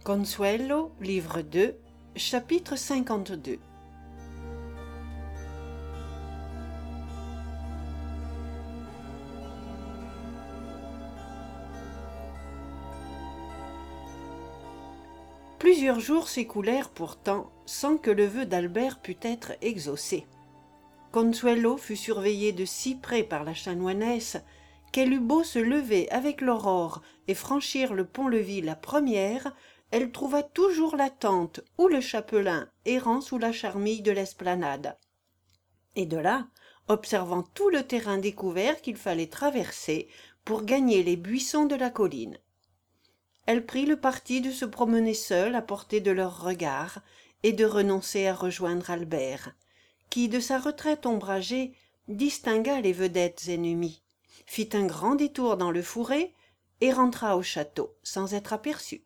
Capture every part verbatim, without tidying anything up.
Consuelo, livre deux, chapitre cinquante-deux. Plusieurs jours s'écoulèrent pourtant sans que le vœu d'Albert pût être exaucé. Consuelo fut surveillée de si près par la chanoinesse qu'elle eut beau se lever avec l'aurore et franchir le pont-levis la première, elle trouva toujours la tante ou le chapelain errant sous la charmille de l'esplanade. Et de là, observant tout le terrain découvert qu'il fallait traverser pour gagner les buissons de la colline. Elle prit le parti de se promener seule à portée de leurs regards et de renoncer à rejoindre Albert, qui, de sa retraite ombragée, distingua les vedettes ennemies, fit un grand détour dans le fourré et rentra au château sans être aperçu.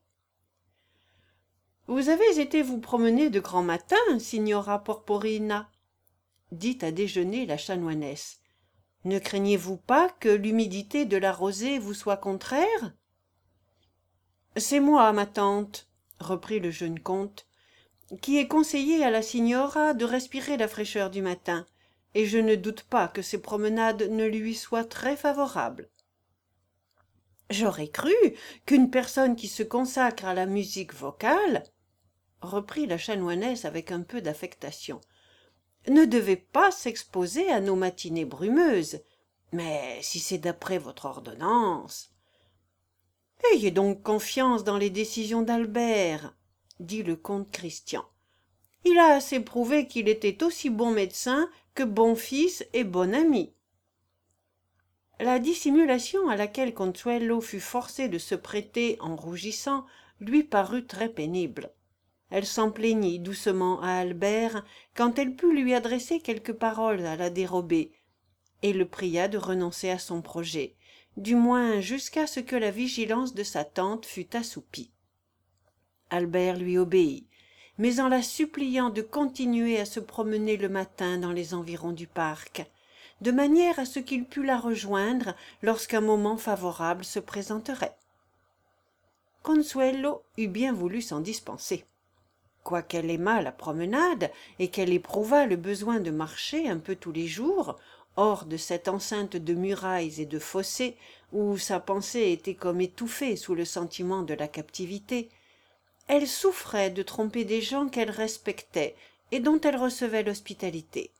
« Vous avez été vous promener de grand matin, signora Porporina, » dit à déjeuner la chanoinesse. « Ne craignez-vous pas que l'humidité de la rosée vous soit contraire ?»« C'est moi, ma tante, » reprit le jeune comte, « qui ai conseillé à la signora de respirer la fraîcheur du matin, et je ne doute pas que ces promenades ne lui soient très favorables. » « J'aurais cru qu'une personne qui se consacre à la musique vocale, » reprit la chanoinesse avec un peu d'affectation, « ne devait pas s'exposer à nos matinées brumeuses, mais si c'est d'après votre ordonnance... »« Ayez donc confiance dans les décisions d'Albert, » dit le comte Christian. « Il a assez prouvé qu'il était aussi bon médecin que bon fils et bon ami. » La dissimulation à laquelle Consuelo fut forcée de se prêter en rougissant lui parut très pénible. Elle s'en plaignit doucement à Albert quand elle put lui adresser quelques paroles à la dérobée, et le pria de renoncer à son projet, du moins jusqu'à ce que la vigilance de sa tante fût assoupie. Albert lui obéit, mais en la suppliant de continuer à se promener le matin dans les environs du parc, de manière à ce qu'il pût la rejoindre lorsqu'un moment favorable se présenterait. Consuelo eût bien voulu s'en dispenser. Quoiqu'elle aimât la promenade et qu'elle éprouvât le besoin de marcher un peu tous les jours, hors de cette enceinte de murailles et de fossés où sa pensée était comme étouffée sous le sentiment de la captivité, elle souffrait de tromper des gens qu'elle respectait et dont elle recevait l'hospitalité.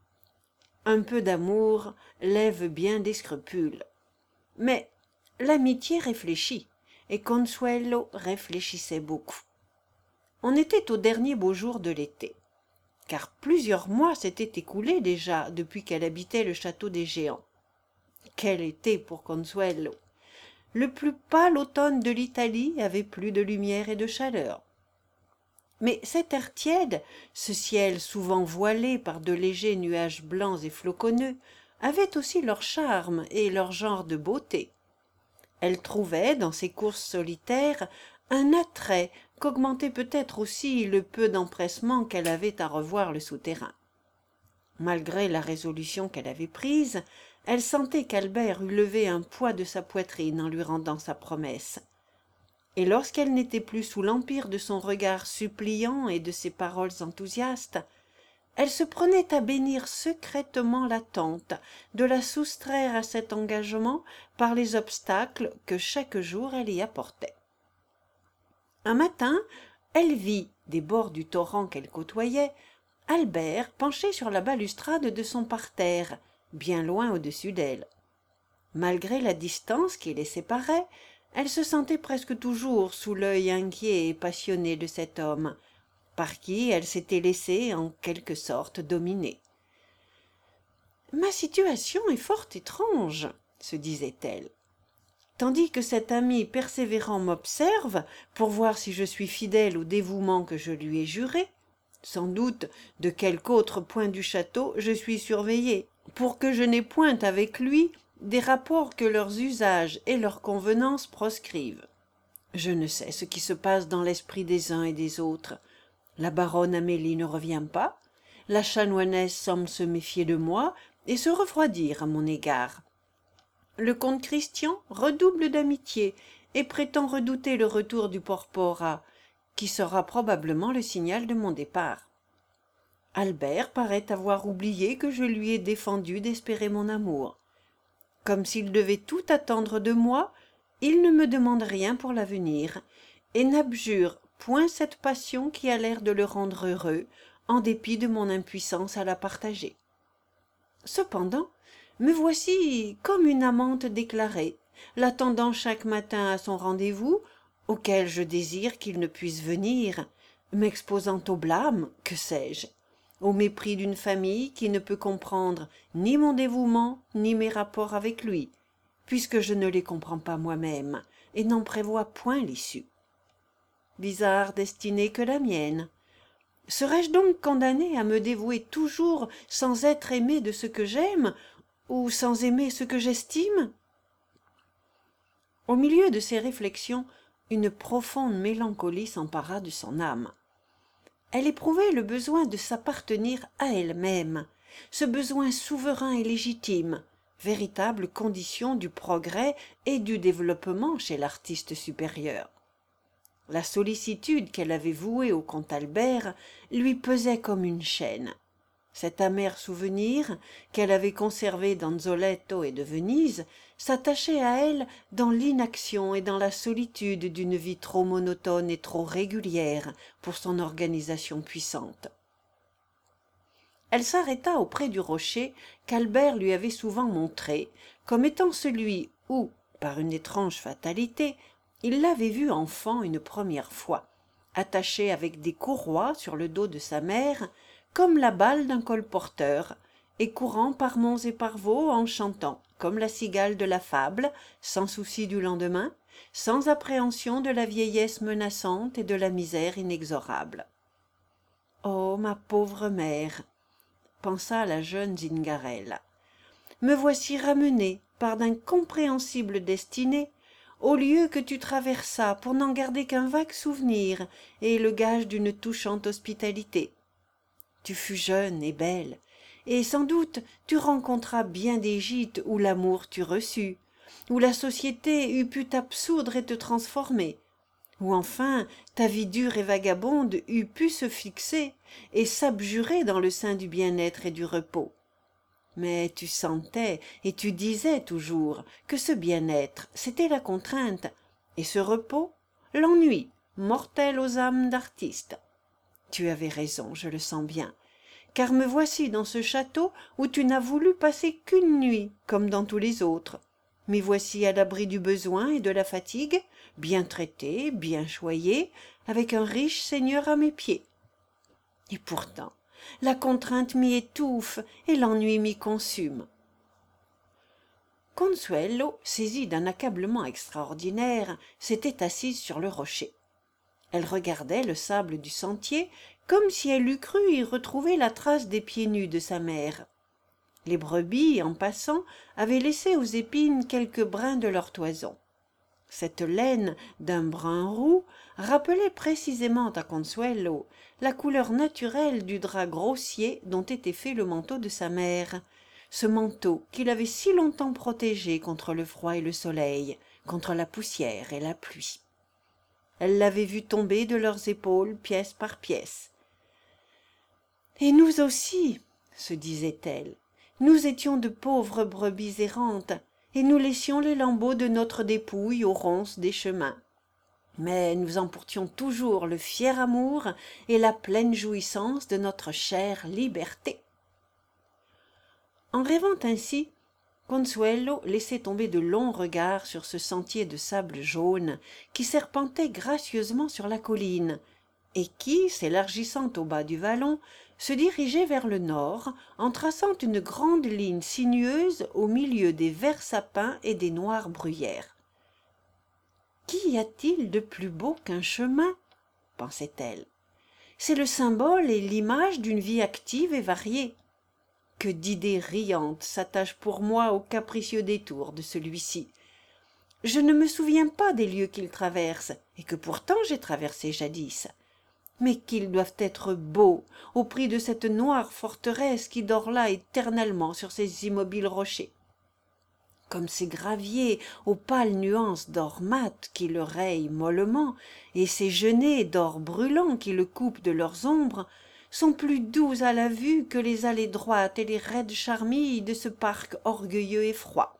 Un peu d'amour lève bien des scrupules. Mais l'amitié réfléchit, et Consuelo réfléchissait beaucoup. On était au dernier beau jour de l'été, car plusieurs mois s'étaient écoulés déjà depuis qu'elle habitait le château des Géants. Quel été pour Consuelo! Le plus pâle automne de l'Italie avait plus de lumière et de chaleur. Mais cet air tiède, ce ciel souvent voilé par de légers nuages blancs et floconneux, avait aussi leur charme et leur genre de beauté. Elle trouvait dans ces courses solitaires un attrait qu'augmentait peut-être aussi le peu d'empressement qu'elle avait à revoir le souterrain. Malgré la résolution qu'elle avait prise, elle sentait qu'Albert eût levé un poids de sa poitrine en lui rendant sa promesse. Et lorsqu'elle n'était plus sous l'empire de son regard suppliant et de ses paroles enthousiastes, elle se prenait à bénir secrètement la tante de la soustraire à cet engagement par les obstacles que chaque jour elle y apportait. Un matin, elle vit, des bords du torrent qu'elle côtoyait, Albert penché sur la balustrade de son parterre, bien loin au-dessus d'elle. Malgré la distance qui les séparait, elle se sentait presque toujours sous l'œil inquiet et passionné de cet homme, par qui elle s'était laissée en quelque sorte dominer. « Ma situation est fort étrange, » se disait-elle. « Tandis que cet ami persévérant m'observe pour voir si je suis fidèle au dévouement que je lui ai juré, sans doute de quelque autre point du château je suis surveillée, pour que je n'aie point avec lui des rapports que leurs usages et leurs convenances proscrivent. Je ne sais ce qui se passe dans l'esprit des uns et des autres. La baronne Amélie ne revient pas, la chanoinesse semble se méfier de moi et se refroidir à mon égard. Le comte Christian redouble d'amitié et prétend redouter le retour du Porpora, qui sera probablement le signal de mon départ. Albert paraît avoir oublié que je lui ai défendu d'espérer mon amour. Comme s'il devait tout attendre de moi, il ne me demande rien pour l'avenir, et n'abjure point cette passion qui a l'air de le rendre heureux, en dépit de mon impuissance à la partager. Cependant, me voici comme une amante déclarée, l'attendant chaque matin à son rendez-vous, auquel je désire qu'il ne puisse venir, m'exposant au blâme, que sais-je, au mépris d'une famille qui ne peut comprendre ni mon dévouement ni mes rapports avec lui, puisque je ne les comprends pas moi-même et n'en prévois point l'issue. Bizarre destinée que la mienne. Serais-je donc condamné à me dévouer toujours sans être aimé de ce que j'aime, ou sans aimer ce que j'estime? Au milieu de ces réflexions, une profonde mélancolie s'empara de son âme. Elle éprouvait le besoin de s'appartenir à elle-même, ce besoin souverain et légitime, véritable condition du progrès et du développement chez l'artiste supérieur. La sollicitude qu'elle avait vouée au comte Albert lui pesait comme une chaîne. Cet amer souvenir, qu'elle avait conservé d'Anzoletto et de Venise, s'attachait à elle dans l'inaction et dans la solitude d'une vie trop monotone et trop régulière pour son organisation puissante. Elle s'arrêta auprès du rocher qu'Albert lui avait souvent montré comme étant celui où, par une étrange fatalité, il l'avait vu enfant une première fois, attaché avec des courroies sur le dos de sa mère, comme la balle d'un colporteur, et courant par monts et par vaux en chantant, comme la cigale de la fable, sans souci du lendemain, sans appréhension de la vieillesse menaçante et de la misère inexorable. « Oh, ma pauvre mère !» pensa la jeune Zingarella. « Me voici ramenée, par d'incompréhensibles destinées, au lieu que tu traversas pour n'en garder qu'un vague souvenir et le gage d'une touchante hospitalité. Tu fus jeune et belle, et sans doute tu rencontras bien des gîtes où l'amour t'eût reçu, où la société eût pu t'absoudre et te transformer, où enfin ta vie dure et vagabonde eût pu se fixer et s'abjurer dans le sein du bien-être et du repos. Mais tu sentais et tu disais toujours que ce bien-être, c'était la contrainte, et ce repos, l'ennui, mortel aux âmes d'artistes. Tu avais raison, je le sens bien, car me voici dans ce château où tu n'as voulu passer qu'une nuit, comme dans tous les autres. M'y voici à l'abri du besoin et de la fatigue, bien traité, bien choyé, avec un riche seigneur à mes pieds. Et pourtant, la contrainte m'y étouffe et l'ennui m'y consume. » Consuelo, saisie d'un accablement extraordinaire, s'était assise sur le rocher. Elle regardait le sable du sentier comme si elle eût cru y retrouver la trace des pieds nus de sa mère. Les brebis, en passant, avaient laissé aux épines quelques brins de leur toison. Cette laine d'un brun roux rappelait précisément à Consuelo la couleur naturelle du drap grossier dont était fait le manteau de sa mère, ce manteau qui l'avait si longtemps protégé contre le froid et le soleil, contre la poussière et la pluie. Elle l'avait vu tomber de leurs épaules pièce par pièce. « Et nous aussi, se disait-elle, nous étions de pauvres brebis errantes, et nous laissions les lambeaux de notre dépouille aux ronces des chemins. Mais nous emportions toujours le fier amour et la pleine jouissance de notre chère liberté. » En rêvant ainsi, Consuelo laissait tomber de longs regards sur ce sentier de sable jaune qui serpentait gracieusement sur la colline, et qui, s'élargissant au bas du vallon, se dirigeait vers le nord en traçant une grande ligne sinueuse au milieu des verts sapins et des noires bruyères. « Qu'y a-t-il de plus beau qu'un chemin ?» pensait-elle. « C'est le symbole et l'image d'une vie active et variée. Que d'idées riantes s'attachent pour moi aux capricieux détours de celui-ci. Je ne me souviens pas des lieux qu'il traverse, et que pourtant j'ai traversé jadis. Mais qu'ils doivent être beaux au prix de cette noire forteresse qui dort là éternellement sur ces immobiles rochers. comme ces graviers aux pâles nuances d'or mat qui le rayent mollement, et ces genêts d'or brûlant qui le coupent de leurs ombres, sont plus doux à la vue que les allées droites et les raides charmilles de ce parc orgueilleux et froid.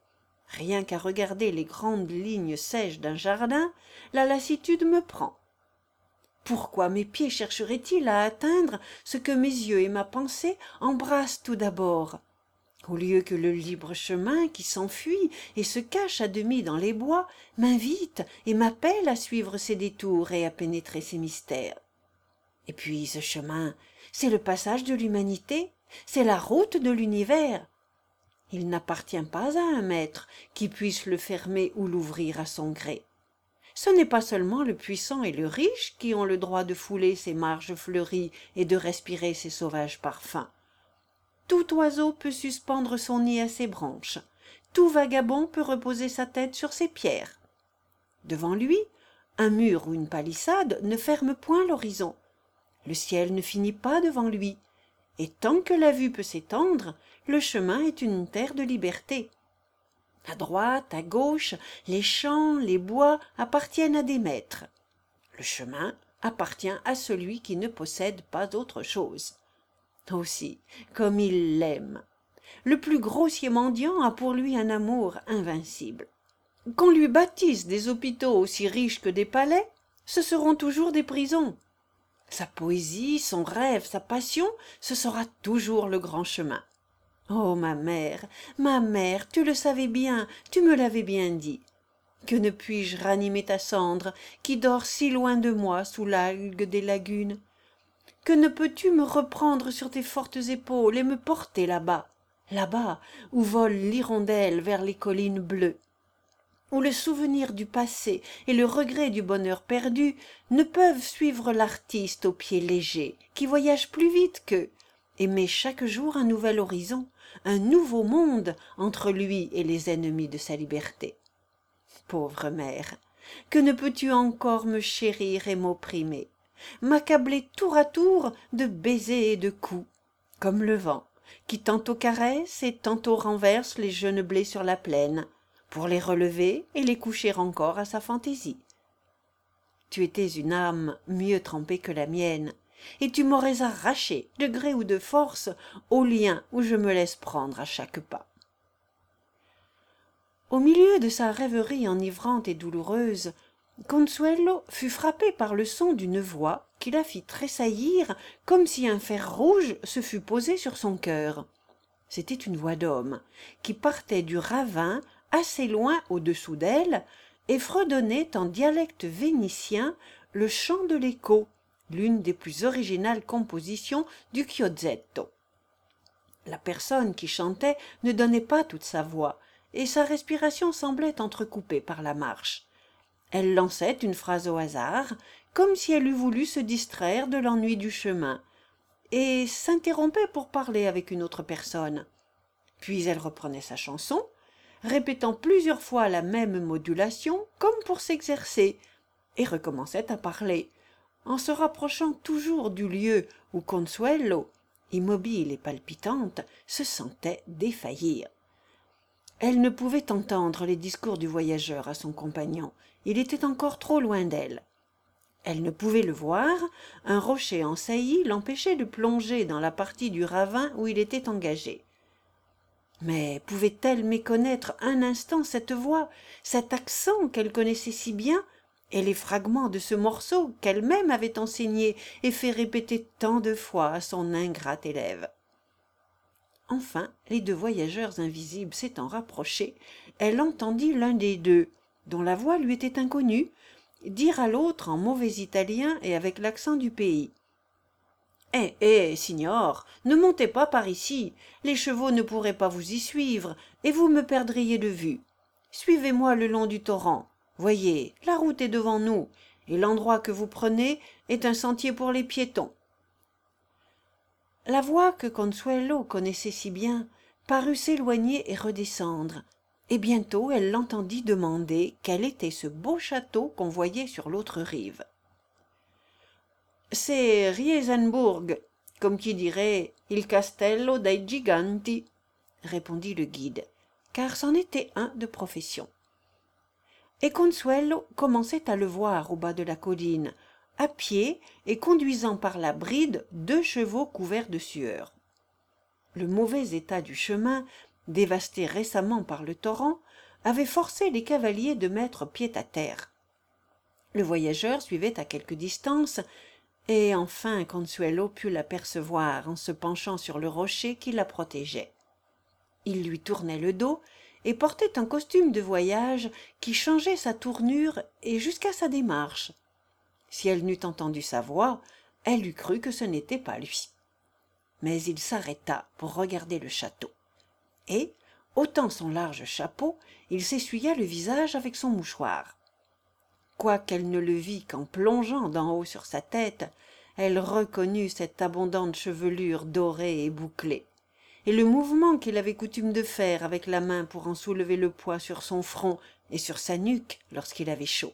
Rien qu'à regarder les grandes lignes sèches d'un jardin, la lassitude me prend. Pourquoi mes pieds chercheraient-ils à atteindre ce que mes yeux et ma pensée embrassent tout d'abord, au lieu que le libre chemin qui s'enfuit et se cache à demi dans les bois m'invite et m'appelle à suivre ses détours et à pénétrer ses mystères? Et puis ce chemin, c'est le passage de l'humanité, c'est la route de l'univers. Il n'appartient pas à un maître qui puisse le fermer ou l'ouvrir à son gré. Ce n'est pas seulement le puissant et le riche qui ont le droit de fouler ces marges fleuries et de respirer ces sauvages parfums. Tout oiseau peut suspendre son nid à ses branches, tout vagabond peut reposer sa tête sur ses pierres. Devant lui, un mur ou une palissade ne ferme point l'horizon. Le ciel ne finit pas devant lui, et tant que la vue peut s'étendre, le chemin est une terre de liberté. À droite, à gauche, les champs, les bois appartiennent à des maîtres. Le chemin appartient à celui qui ne possède pas autre chose. Aussi, comme il l'aime. Le plus grossier mendiant a pour lui un amour invincible. Qu'on lui bâtisse des hôpitaux aussi riches que des palais, ce seront toujours des prisons. Sa poésie, son rêve, sa passion, ce sera toujours le grand chemin. Oh, ma mère, ma mère, tu le savais bien, tu me l'avais bien dit. Que ne puis-je ranimer ta cendre, qui dort si loin de moi sous l'algue des lagunes? Que ne peux-tu me reprendre sur tes fortes épaules et me porter là-bas, là-bas, où vole l'hirondelle vers les collines bleues, où le souvenir du passé et le regret du bonheur perdu ne peuvent suivre l'artiste au pied léger, qui voyage plus vite qu'eux, et met chaque jour un nouvel horizon, un nouveau monde entre lui et les ennemis de sa liberté. Pauvre mère, que ne peux-tu encore me chérir et m'opprimer, m'accabler tour à tour de baisers et de coups, comme le vent, qui tantôt caresse et tantôt renverse les jeunes blés sur la plaine, pour les relever et les coucher encore à sa fantaisie. Tu étais une âme mieux trempée que la mienne, et tu m'aurais arraché, de gré ou de force, au lien où je me laisse prendre à chaque pas. Au milieu de sa rêverie enivrante et douloureuse, Consuelo fut frappé par le son d'une voix qui la fit tressaillir comme si un fer rouge se fût posé sur son cœur. C'était une voix d'homme, qui partait du ravin assez loin au-dessous d'elle et fredonnait en dialecte vénitien le chant de l'écho, l'une des plus originales compositions du Chiozzetto. La personne qui chantait ne donnait pas toute sa voix, et sa respiration semblait entrecoupée par la marche. Elle lançait une phrase au hasard, comme si elle eût voulu se distraire de l'ennui du chemin, et s'interrompait pour parler avec une autre personne. Puis elle reprenait sa chanson, répétant plusieurs fois la même modulation, comme pour s'exercer, et recommençait à parler, en se rapprochant toujours du lieu où Consuelo, immobile et palpitante, se sentait défaillir. Elle ne pouvait entendre les discours du voyageur à son compagnon, il était encore trop loin d'elle. Elle ne pouvait le voir, un rocher en saillie l'empêchait de plonger dans la partie du ravin où il était engagé. Mais pouvait-elle méconnaître un instant cette voix, cet accent qu'elle connaissait si bien, et les fragments de ce morceau qu'elle-même avait enseigné et fait répéter tant de fois à son ingrat élève? Enfin, les deux voyageurs invisibles s'étant rapprochés, elle entendit l'un des deux, dont la voix lui était inconnue, dire à l'autre en mauvais italien et avec l'accent du pays. « Eh, eh, signor, ne montez pas par ici, les chevaux ne pourraient pas vous y suivre, et vous me perdriez de vue. Suivez-moi le long du torrent. Voyez, la route est devant nous, et l'endroit que vous prenez est un sentier pour les piétons. » La voix que Consuelo connaissait si bien parut s'éloigner et redescendre, et bientôt elle l'entendit demander quel était ce beau château qu'on voyait sur l'autre rive. « C'est Riesenburg, comme qui dirait il castello dei giganti, » répondit le guide, car c'en était un de profession. Et Consuelo commençait à le voir au bas de la colline, à pied et conduisant par la bride deux chevaux couverts de sueur. Le mauvais état du chemin, dévasté récemment par le torrent, avait forcé les cavaliers de mettre pied à terre. Le voyageur suivait à quelque distance, et enfin Consuelo put l'apercevoir en se penchant sur le rocher qui la protégeait. Il lui tournait le dos et portait un costume de voyage qui changeait sa tournure et jusqu'à sa démarche. Si elle n'eût entendu sa voix, elle eût cru que ce n'était pas lui. Mais il s'arrêta pour regarder le château, et, ôtant son large chapeau, il s'essuya le visage avec son mouchoir. Quoiqu'elle ne le vît qu'en plongeant d'en haut sur sa tête, elle reconnut cette abondante chevelure dorée et bouclée, et le mouvement qu'il avait coutume de faire avec la main pour en soulever le poids sur son front et sur sa nuque lorsqu'il avait chaud.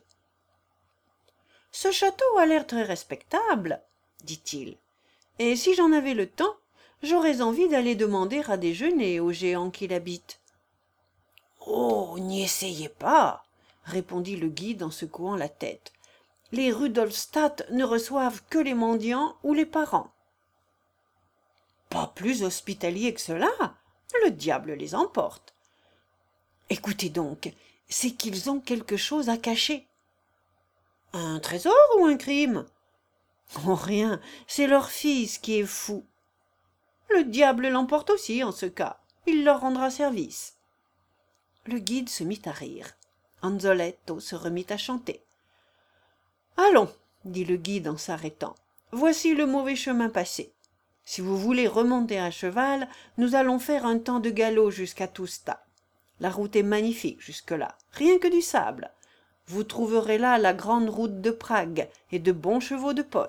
« Ce château a l'air très respectable, » dit-il, « et si j'en avais le temps, j'aurais envie d'aller demander à déjeuner aux géants qui l'habitent. »« Oh, n'y essayez pas !» répondit le guide en secouant la tête. « Les Rudolstadt ne reçoivent que les mendiants ou les parents. »« Pas plus hospitaliers que cela, le diable les emporte. »« Écoutez donc, c'est qu'ils ont quelque chose à cacher. »« Un trésor ou un crime ?»« Oh, rien, c'est leur fils qui est fou. »« Le diable l'emporte aussi en ce cas, il leur rendra service. » Le guide se mit à rire. Anzoletto se remit à chanter. « Allons, dit le guide en s'arrêtant, voici le mauvais chemin passé. Si vous voulez remonter à cheval, nous allons faire un temps de galop jusqu'à Tusta. La route est magnifique jusque-là, rien que du sable. Vous trouverez là la grande route de Prague et de bons chevaux de poste. »«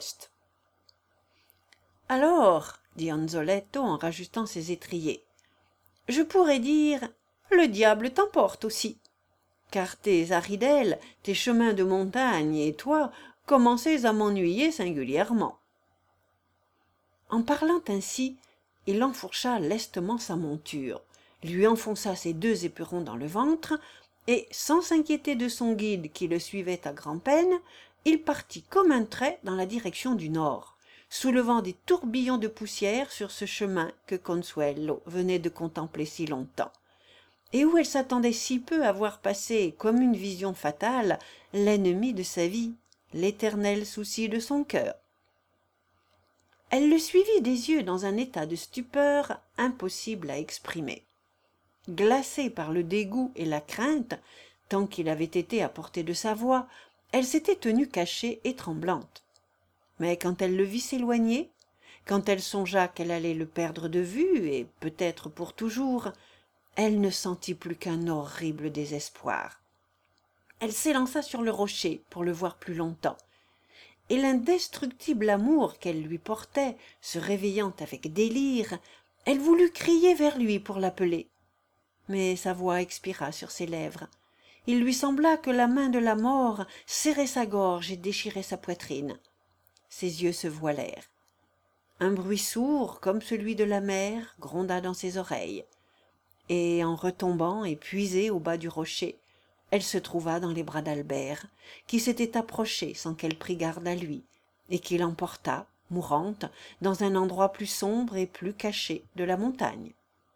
Alors, dit Anzoletto en rajustant ses étriers, je pourrais dire « le diable t'emporte aussi ». Car tes aridelles, tes chemins de montagne et toi commencez à m'ennuyer singulièrement. » En parlant ainsi, il enfourcha lestement sa monture, lui enfonça ses deux éperons dans le ventre, et, sans s'inquiéter de son guide qui le suivait à grand-peine, il partit comme un trait dans la direction du nord, soulevant des tourbillons de poussière sur ce chemin que Consuelo venait de contempler si longtemps, et où elle s'attendait si peu à voir passer comme une vision fatale l'ennemi de sa vie, l'éternel souci de son cœur. Elle le suivit des yeux dans un état de stupeur impossible à exprimer. Glacée par le dégoût et la crainte, tant qu'il avait été à portée de sa voix, elle s'était tenue cachée et tremblante. Mais quand elle le vit s'éloigner, quand elle songea qu'elle allait le perdre de vue, et peut-être pour toujours, elle ne sentit plus qu'un horrible désespoir. Elle s'élança sur le rocher pour le voir plus longtemps, et l'indestructible amour qu'elle lui portait, se réveillant avec délire, elle voulut crier vers lui pour l'appeler. Mais sa voix expira sur ses lèvres. Il lui sembla que la main de la mort serrait sa gorge et déchirait sa poitrine. Ses yeux se voilèrent. Un bruit sourd, comme celui de la mer, gronda dans ses oreilles. Et en retombant épuisée au bas du rocher, elle se trouva dans les bras d'Albert, qui s'était approché sans qu'elle prît garde à lui, et qui l'emporta, mourante, dans un endroit plus sombre et plus caché de la montagne.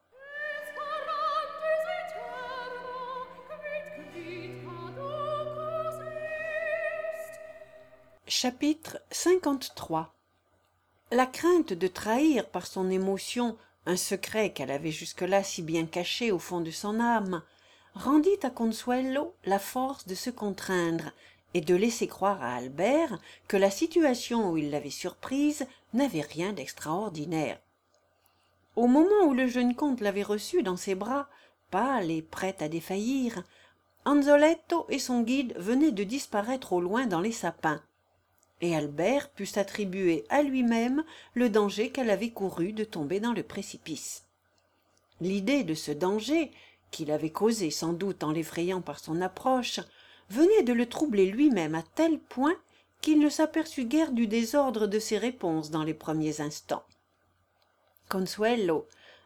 Chapitre cinquante-trois. La crainte de trahir par son émotion un secret qu'elle avait jusque-là si bien caché au fond de son âme, rendit à Consuelo la force de se contraindre et de laisser croire à Albert que la situation où il l'avait surprise n'avait rien d'extraordinaire. Au moment où le jeune comte l'avait reçu dans ses bras, pâle et prêt à défaillir, Anzoletto et son guide venaient de disparaître au loin dans les sapins, et Albert put s'attribuer à lui-même le danger qu'elle avait couru de tomber dans le précipice. L'idée de ce danger, qu'il avait causé sans doute en l'effrayant par son approche, venait de le troubler lui-même à tel point qu'il ne s'aperçut guère du désordre de ses réponses dans les premiers instants. Consuelo,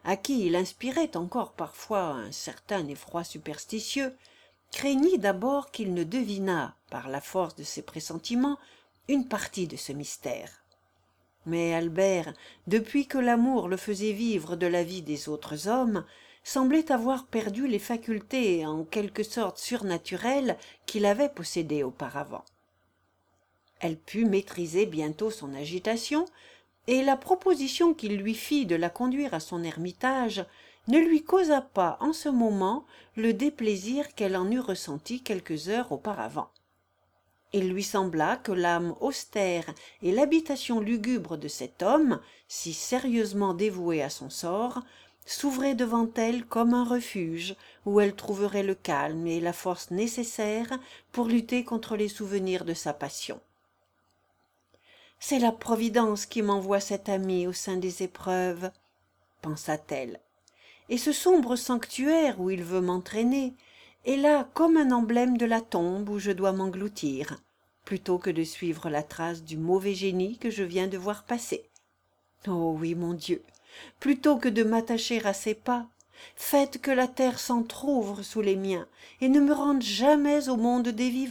à qui il inspirait encore parfois un certain effroi superstitieux, craignit d'abord qu'il ne devinât, par la force de ses pressentiments, une partie de ce mystère. Mais Albert, depuis que l'amour le faisait vivre de la vie des autres hommes, semblait avoir perdu les facultés en quelque sorte surnaturelles qu'il avait possédées auparavant. Elle put maîtriser bientôt son agitation, et la proposition qu'il lui fit de la conduire à son ermitage ne lui causa pas en ce moment le déplaisir qu'elle en eût ressenti quelques heures auparavant. Il lui sembla que l'âme austère et l'habitation lugubre de cet homme, si sérieusement dévoué à son sort, s'ouvraient devant elle comme un refuge où elle trouverait le calme et la force nécessaires pour lutter contre les souvenirs de sa passion. « C'est la Providence qui m'envoie cet ami au sein des épreuves, » pensa-t-elle, « et ce sombre sanctuaire où il veut m'entraîner est là comme un emblème de la tombe où je dois m'engloutir, plutôt que de suivre la trace du mauvais génie que je viens de voir passer. Oh oui, mon Dieu, plutôt que de m'attacher à ses pas, faites que la terre s'entr'ouvre sous les miens et ne me rende jamais au monde des vivants. »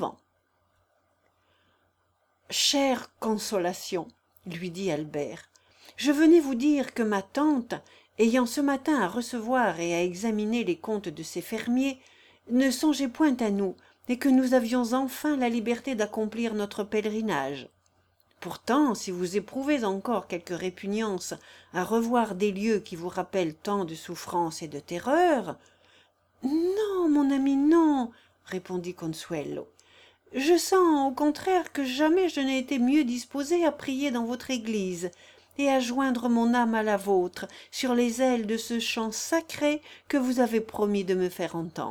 « Chère Consolation, lui dit Albert, je venais vous dire que ma tante, ayant ce matin à recevoir et à examiner les comptes de ses fermiers, ne songeait point à nous, et que nous avions enfin la liberté d'accomplir notre pèlerinage. Pourtant, si vous éprouvez encore quelque répugnance à revoir des lieux qui vous rappellent tant de souffrances et de terreurs… »« Non, mon ami, non, répondit Consuelo. Je sens au contraire que jamais je n'ai été mieux disposée à prier dans votre église et à joindre mon âme à la vôtre sur les ailes de ce chant sacré que vous avez promis de me faire entendre. »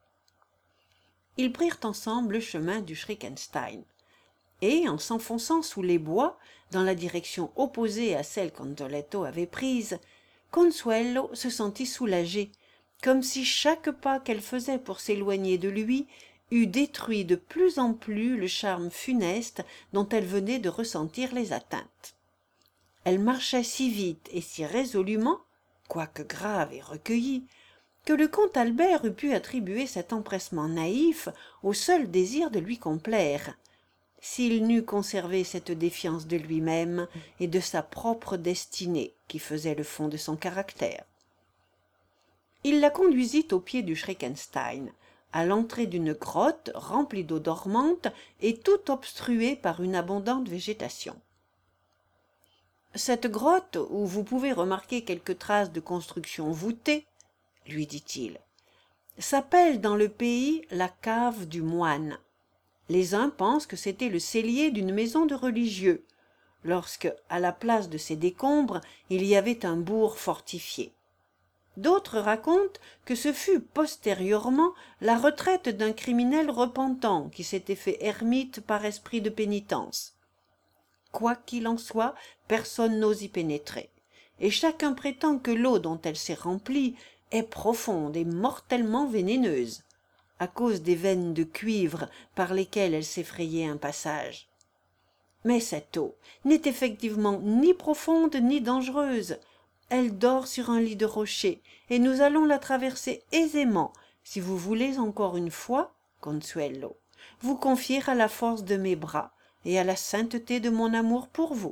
Ils prirent ensemble le chemin du Schreckenstein, et, en s'enfonçant sous les bois, dans la direction opposée à celle qu'Antoletto avait prise, Consuelo se sentit soulagée, comme si chaque pas qu'elle faisait pour s'éloigner de lui eût détruit de plus en plus le charme funeste dont elle venait de ressentir les atteintes. Elle marchait si vite et si résolument, quoique grave et recueillie, que le comte Albert eût pu attribuer cet empressement naïf au seul désir de lui complaire, s'il n'eût conservé cette défiance de lui-même et de sa propre destinée qui faisait le fond de son caractère. Il la conduisit au pied du Schreckenstein, à l'entrée d'une grotte remplie d'eau dormante et toute obstruée par une abondante végétation. « Cette grotte, où vous pouvez remarquer quelques traces de construction voûtée, lui dit-il, s'appelle dans le pays la cave du moine. Les uns pensent que c'était le cellier d'une maison de religieux, lorsque, à la place de ces décombres, il y avait un bourg fortifié. D'autres racontent que ce fut postérieurement la retraite d'un criminel repentant qui s'était fait ermite par esprit de pénitence. Quoi qu'il en soit, personne n'ose y pénétrer, et chacun prétend que l'eau dont elle s'est remplie est profonde et mortellement vénéneuse, à cause des veines de cuivre par lesquelles elle s'est frayé un passage. Mais cette eau n'est effectivement ni profonde ni dangereuse. Elle dort sur un lit de rocher, et nous allons la traverser aisément, si vous voulez encore une fois, Consuelo, vous confier à la force de mes bras et à la sainteté de mon amour pour vous. »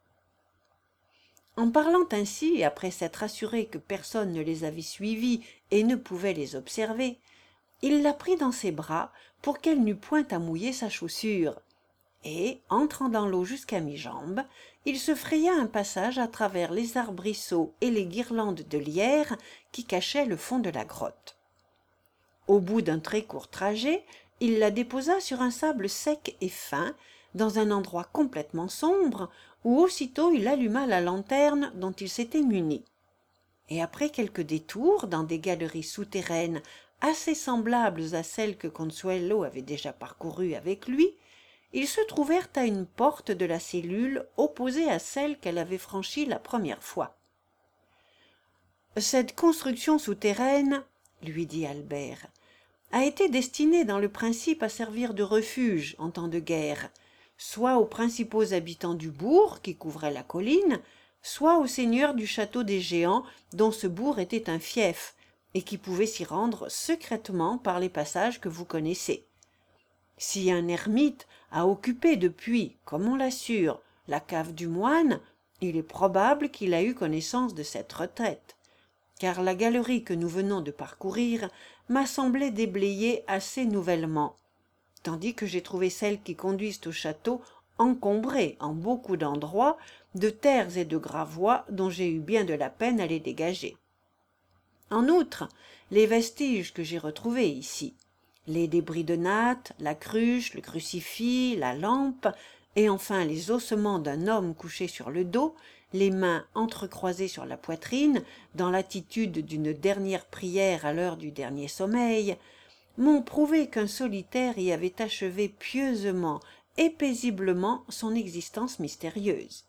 En parlant ainsi, et après s'être assuré que personne ne les avait suivis et ne pouvait les observer, il la prit dans ses bras pour qu'elle n'eût point à mouiller sa chaussure, et, entrant dans l'eau jusqu'à mi-jambe, il se fraya un passage à travers les arbrisseaux et les guirlandes de lierre qui cachaient le fond de la grotte. Au bout d'un très court trajet, il la déposa sur un sable sec et fin, dans un endroit complètement sombre, où aussitôt il alluma la lanterne dont il s'était muni. Et après quelques détours dans des galeries souterraines assez semblables à celles que Consuelo avait déjà parcourues avec lui, ils se trouvèrent à une porte de la cellule opposée à celle qu'elle avait franchie la première fois. « Cette construction souterraine, lui dit Albert, a été destinée dans le principe à servir de refuge en temps de guerre, soit aux principaux habitants du bourg qui couvrait la colline, soit au seigneur du château des Géants, dont ce bourg était un fief, et qui pouvait s'y rendre secrètement par les passages que vous connaissez. Si un ermite a occupé depuis, comme on l'assure, la cave du moine, il est probable qu'il a eu connaissance de cette retraite, car la galerie que nous venons de parcourir m'a semblé déblayée assez nouvellement, tandis que j'ai trouvé celles qui conduisent au château encombrées en beaucoup d'endroits de terres et de gravois dont j'ai eu bien de la peine à les dégager. En outre, les vestiges que j'ai retrouvés ici, les débris de natte, la cruche, le crucifix, la lampe, et enfin les ossements d'un homme couché sur le dos, les mains entrecroisées sur la poitrine, dans l'attitude d'une dernière prière à l'heure du dernier sommeil, m'ont prouvé qu'un solitaire y avait achevé pieusement et paisiblement son existence mystérieuse.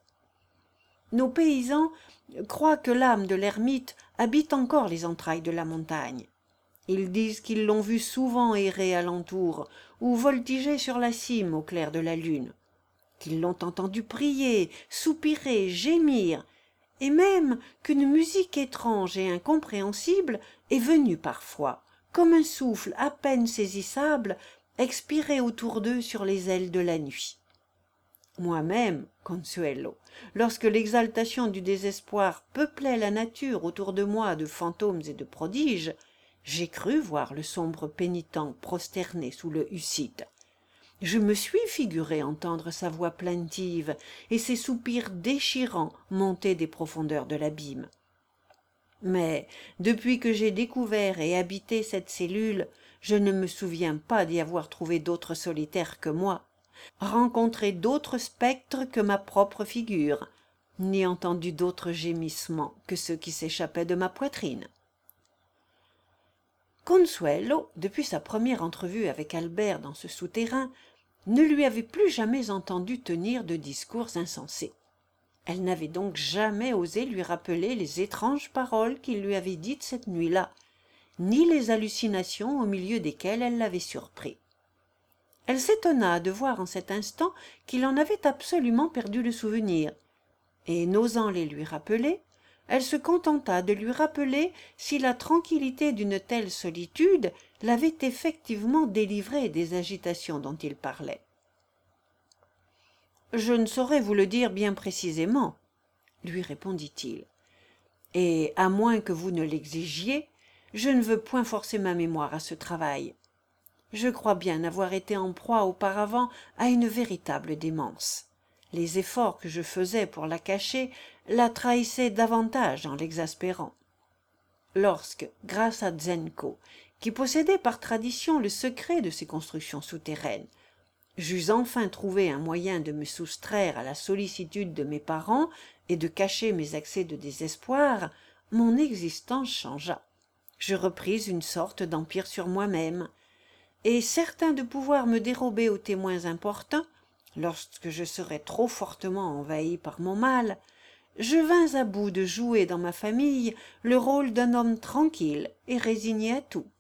Nos paysans croient que l'âme de l'ermite habite encore les entrailles de la montagne. Ils disent qu'ils l'ont vu souvent errer alentour ou voltiger sur la cime au clair de la lune, qu'ils l'ont entendu prier, soupirer, gémir, et même qu'une musique étrange et incompréhensible est venue parfois, comme un souffle à peine saisissable, expirer autour d'eux sur les ailes de la nuit. Moi-même, Consuelo, lorsque l'exaltation du désespoir peuplait la nature autour de moi de fantômes et de prodiges, j'ai cru voir le sombre pénitent prosterné sous le hussite. Je me suis figuré entendre sa voix plaintive et ses soupirs déchirants monter des profondeurs de l'abîme. Mais depuis que j'ai découvert et habité cette cellule, je ne me souviens pas d'y avoir trouvé d'autres solitaires que moi, rencontré d'autres spectres que ma propre figure, ni entendu d'autres gémissements que ceux qui s'échappaient de ma poitrine. Consuelo, depuis sa première entrevue avec Albert dans ce souterrain, ne lui avait plus jamais entendu tenir de discours insensés. Elle n'avait donc jamais osé lui rappeler les étranges paroles qu'il lui avait dites cette nuit-là, ni les hallucinations au milieu desquelles elle l'avait surpris. Elle s'étonna de voir en cet instant qu'il en avait absolument perdu le souvenir, et n'osant les lui rappeler, elle se contenta de lui rappeler si la tranquillité d'une telle solitude l'avait effectivement délivrée des agitations dont il parlait. « Je ne saurais vous le dire bien précisément, » lui répondit-il, « et à moins que vous ne l'exigiez, je ne veux point forcer ma mémoire à ce travail. Je crois bien avoir été en proie auparavant à une véritable démence. Les efforts que je faisais pour la cacher la trahissaient davantage en l'exaspérant. Lorsque, grâce à Zenko, qui possédait par tradition le secret de ces constructions souterraines, j'eus enfin trouvé un moyen de me soustraire à la sollicitude de mes parents et de cacher mes accès de désespoir, mon existence changea. Je repris une sorte d'empire sur moi-même, et certain de pouvoir me dérober aux témoins importuns, lorsque je serais trop fortement envahi par mon mal, je vins à bout de jouer dans ma famille le rôle d'un homme tranquille et résigné à tout.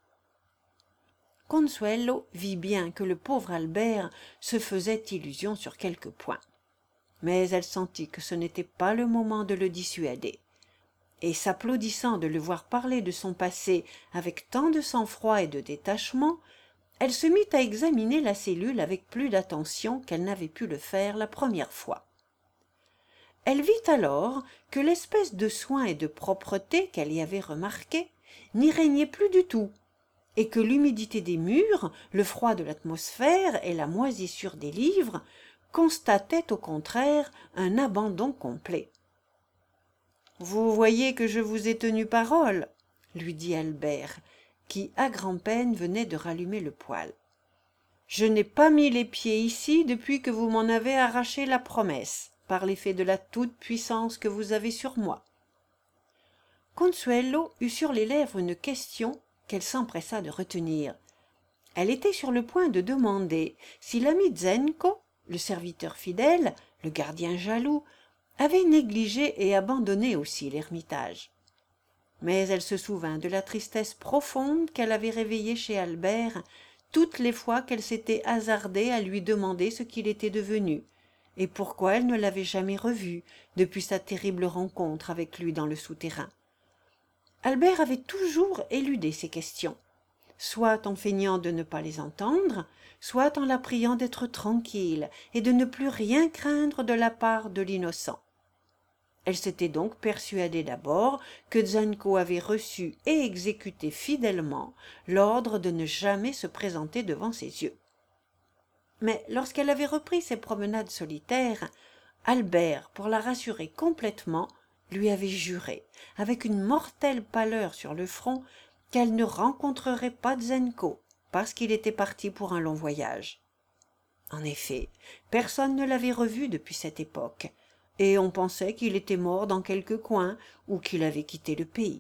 Consuelo vit bien que le pauvre Albert se faisait illusion sur quelques points, mais elle sentit que ce n'était pas le moment de le dissuader, et s'applaudissant de le voir parler de son passé avec tant de sang-froid et de détachement, elle se mit à examiner la cellule avec plus d'attention qu'elle n'avait pu le faire la première fois. Elle vit alors que l'espèce de soin et de propreté qu'elle y avait remarqué n'y régnait plus du tout, et que l'humidité des murs, le froid de l'atmosphère et la moisissure des livres constataient au contraire un abandon complet. « Vous voyez que je vous ai tenu parole, » lui dit Albert, qui, à grand-peine, venait de rallumer le poêle. « Je n'ai pas mis les pieds ici depuis que vous m'en avez arraché la promesse, par l'effet de la toute-puissance que vous avez sur moi. » Consuelo eut sur les lèvres une question qu'elle s'empressa de retenir. Elle était sur le point de demander si l'ami Zenko, le serviteur fidèle, le gardien jaloux, avait négligé et abandonné aussi l'ermitage. Mais elle se souvint de la tristesse profonde qu'elle avait réveillée chez Albert toutes les fois qu'elle s'était hasardée à lui demander ce qu'il était devenu, et pourquoi elle ne l'avait jamais revu depuis sa terrible rencontre avec lui dans le souterrain. Albert avait toujours éludé ces questions, soit en feignant de ne pas les entendre, soit en la priant d'être tranquille et de ne plus rien craindre de la part de l'innocent. Elle s'était donc persuadée d'abord que Zanko avait reçu et exécuté fidèlement l'ordre de ne jamais se présenter devant ses yeux. Mais lorsqu'elle avait repris ses promenades solitaires, Albert, pour la rassurer complètement, lui avait juré, avec une mortelle pâleur sur le front, qu'elle ne rencontrerait pas Zanko, parce qu'il était parti pour un long voyage. En effet, personne ne l'avait revu depuis cette époque, et on pensait qu'il était mort dans quelque coin ou qu'il avait quitté le pays.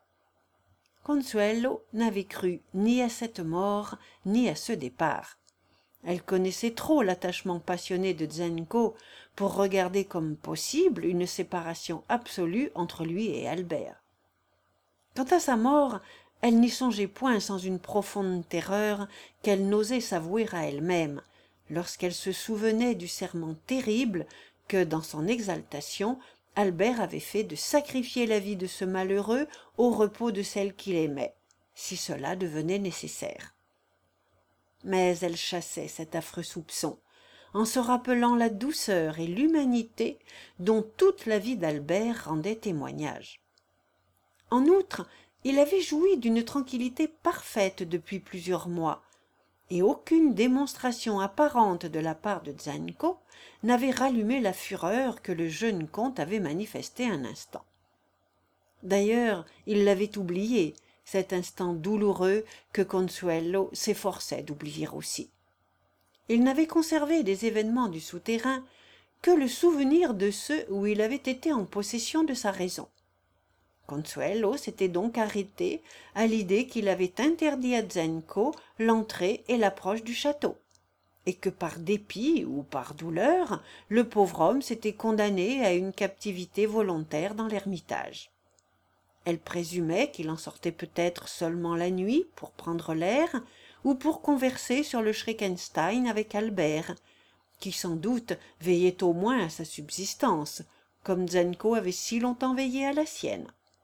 Consuelo n'avait cru ni à cette mort ni à ce départ. Elle connaissait trop l'attachement passionné de Zanko pour regarder comme possible une séparation absolue entre lui et Albert. Quant à sa mort, elle n'y songeait point sans une profonde terreur qu'elle n'osait s'avouer à elle-même, lorsqu'elle se souvenait du serment terrible que, dans son exaltation, Albert avait fait de sacrifier la vie de ce malheureux au repos de celle qu'il aimait, si cela devenait nécessaire. Mais elle chassait cet affreux soupçon, en se rappelant la douceur et l'humanité dont toute la vie d'Albert rendait témoignage. En outre, il avait joui d'une tranquillité parfaite depuis plusieurs mois, et aucune démonstration apparente de la part de Zanko n'avait rallumé la fureur que le jeune comte avait manifestée un instant. D'ailleurs, il l'avait oublié, cet instant douloureux que Consuelo s'efforçait d'oublier aussi. Il n'avait conservé des événements du souterrain que le souvenir de ceux où il avait été en possession de sa raison. Consuelo s'était donc arrêté à l'idée qu'il avait interdit à Zanko l'entrée et l'approche du château, et que par dépit ou par douleur, le pauvre homme s'était condamné à une captivité volontaire dans l'ermitage. Elle présumait qu'il en sortait peut-être seulement la nuit pour prendre l'air ou pour converser sur le Schreckenstein avec Albert, qui sans doute veillait au moins à sa subsistance, comme Zanko avait si longtemps veillé à la sienne.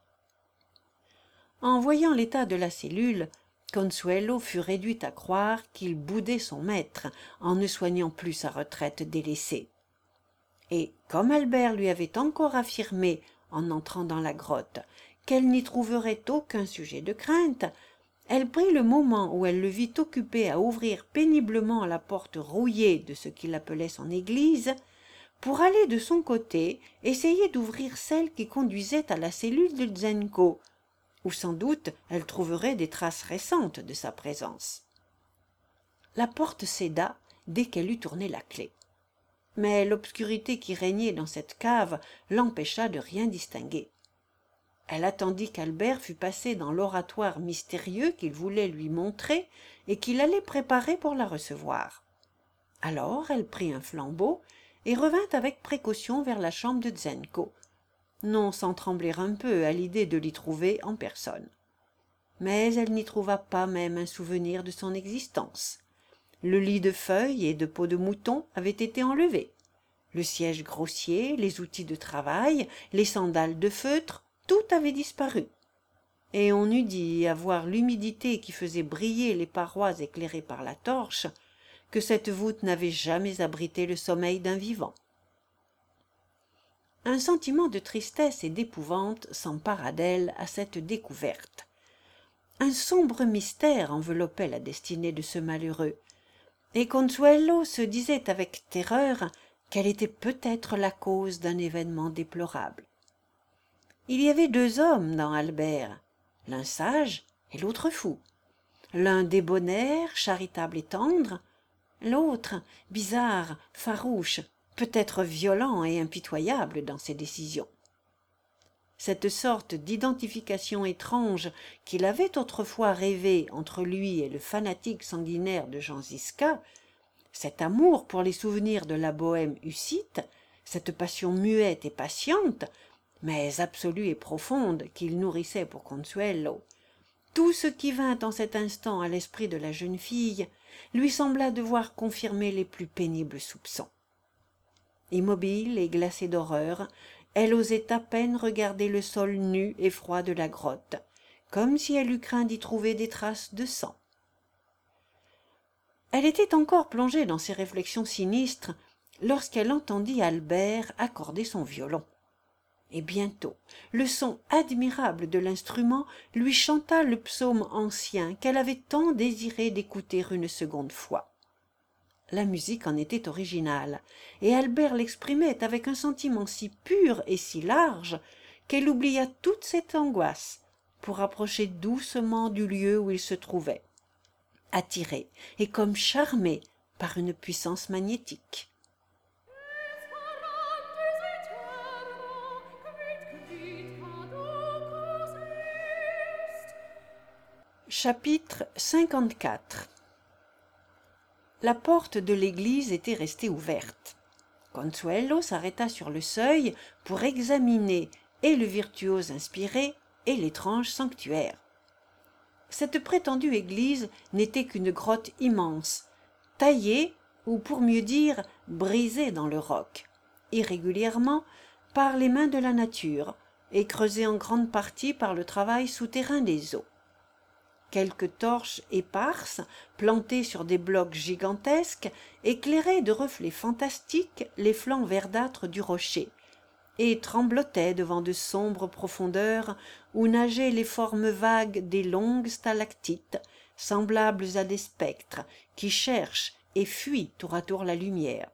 En voyant l'état de la cellule, Consuelo fut réduite à croire qu'il boudait son maître en ne soignant plus sa retraite délaissée. Et comme Albert lui avait encore affirmé, en entrant dans la grotte, qu'elle n'y trouverait aucun sujet de crainte, elle prit le moment où elle le vit occupé à ouvrir péniblement la porte rouillée de ce qu'il appelait son église, pour aller de son côté essayer d'ouvrir celle qui conduisait à la cellule de Zanko, où sans doute elle trouverait des traces récentes de sa présence. La porte céda dès qu'elle eut tourné la clef. Mais l'obscurité qui régnait dans cette cave l'empêcha de rien distinguer. Elle attendit qu'Albert fût passé dans l'oratoire mystérieux qu'il voulait lui montrer et qu'il allait préparer pour la recevoir. Alors elle prit un flambeau et revint avec précaution vers la chambre de Zanko, non sans trembler un peu à l'idée de l'y trouver en personne. Mais elle n'y trouva pas même un souvenir de son existence. Le lit de feuilles et de peaux de mouton avait été enlevé. Le siège grossier, les outils de travail, les sandales de feutre, tout avait disparu. Et on eût dit, à voir l'humidité qui faisait briller les parois éclairées par la torche, que cette voûte n'avait jamais abrité le sommeil d'un vivant. Un sentiment de tristesse et d'épouvante s'empara d'elle à cette découverte. Un sombre mystère enveloppait la destinée de ce malheureux, et Consuelo se disait avec terreur qu'elle était peut-être la cause d'un événement déplorable. Il y avait deux hommes dans Albert, l'un sage et l'autre fou, l'un débonnaire, charitable et tendre, l'autre bizarre, farouche, peut-être violent et impitoyable dans ses décisions. Cette sorte d'identification étrange qu'il avait autrefois rêvée entre lui et le fanatique sanguinaire de Jean Zisca, cet amour pour les souvenirs de la bohème hussite, cette passion muette et patiente, mais absolue et profonde, qu'il nourrissait pour Consuelo, tout ce qui vint en cet instant à l'esprit de la jeune fille lui sembla devoir confirmer les plus pénibles soupçons. Immobile et glacée d'horreur, elle osait à peine regarder le sol nu et froid de la grotte, comme si elle eût craint d'y trouver des traces de sang. Elle était encore plongée dans ses réflexions sinistres lorsqu'elle entendit Albert accorder son violon. Et bientôt, le son admirable de l'instrument lui chanta le psaume ancien qu'elle avait tant désiré d'écouter une seconde fois. La musique en était originale, et Albert l'exprimait avec un sentiment si pur et si large qu'elle oublia toute cette angoisse pour approcher doucement du lieu où il se trouvait, attirée et comme charmée par une puissance magnétique. Chapitre cinquante-quatre. La porte de l'église était restée ouverte. Consuelo s'arrêta sur le seuil pour examiner et le virtuose inspiré et l'étrange sanctuaire. Cette prétendue église n'était qu'une grotte immense, taillée, ou pour mieux dire, brisée dans le roc, irrégulièrement par les mains de la nature, et creusée en grande partie par le travail souterrain des eaux. Quelques torches éparses, plantées sur des blocs gigantesques, éclairaient de reflets fantastiques les flancs verdâtres du rocher, et tremblotaient devant de sombres profondeurs où nageaient les formes vagues des longues stalactites, semblables à des spectres, qui cherchent et fuient tour à tour la lumière.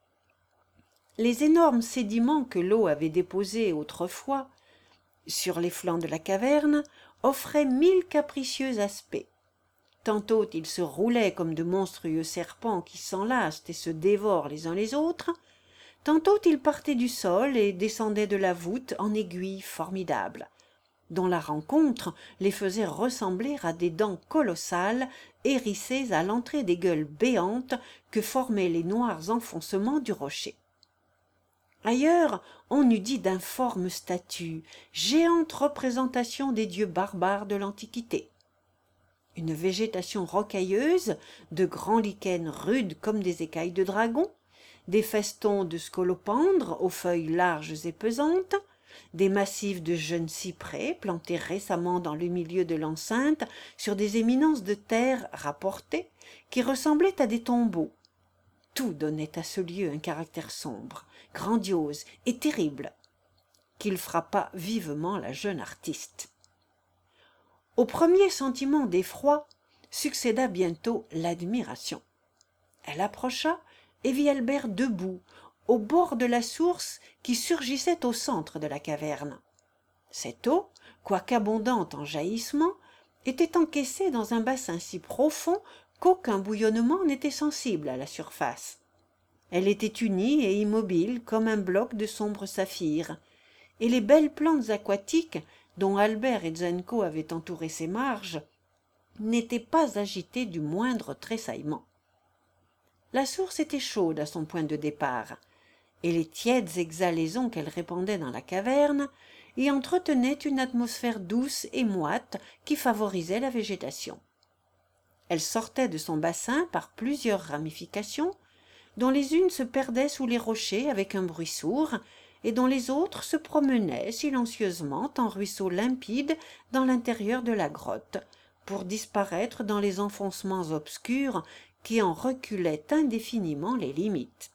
Les énormes sédiments que l'eau avait déposés autrefois sur les flancs de la caverne offraient mille capricieux aspects. Tantôt ils se roulaient comme de monstrueux serpents qui s'enlacent et se dévorent les uns les autres, tantôt ils partaient du sol et descendaient de la voûte en aiguilles formidables, dont la rencontre les faisait ressembler à des dents colossales hérissées à l'entrée des gueules béantes que formaient les noirs enfoncements du rocher. Ailleurs, on eût dit d'informes statues, géantes représentations des dieux barbares de l'Antiquité. Une végétation rocailleuse, de grands lichens rudes comme des écailles de dragon, des festons de scolopendres aux feuilles larges et pesantes, des massifs de jeunes cyprès plantés récemment dans le milieu de l'enceinte sur des éminences de terre rapportées qui ressemblaient à des tombeaux. Tout donnait à ce lieu un caractère sombre, grandiose et terrible, qu'il frappa vivement la jeune artiste. Au premier sentiment d'effroi succéda bientôt l'admiration. Elle approcha et vit Albert debout, au bord de la source qui surgissait au centre de la caverne. Cette eau, quoiqu'abondante en jaillissements, était encaissée dans un bassin si profond qu'aucun bouillonnement n'était sensible à la surface. Elle était unie et immobile comme un bloc de sombre saphir, et les belles plantes aquatiques dont Albert et Zenko avaient entouré ses marges n'étaient pas agitées du moindre tressaillement. La source était chaude à son point de départ, et les tièdes exhalaisons qu'elle répandait dans la caverne y entretenaient une atmosphère douce et moite qui favorisait la végétation. Elle sortait de son bassin par plusieurs ramifications, dont les unes se perdaient sous les rochers avec un bruit sourd, et dont les autres se promenaient silencieusement en ruisseaux limpides dans l'intérieur de la grotte, pour disparaître dans les enfoncements obscurs qui en reculaient indéfiniment les limites.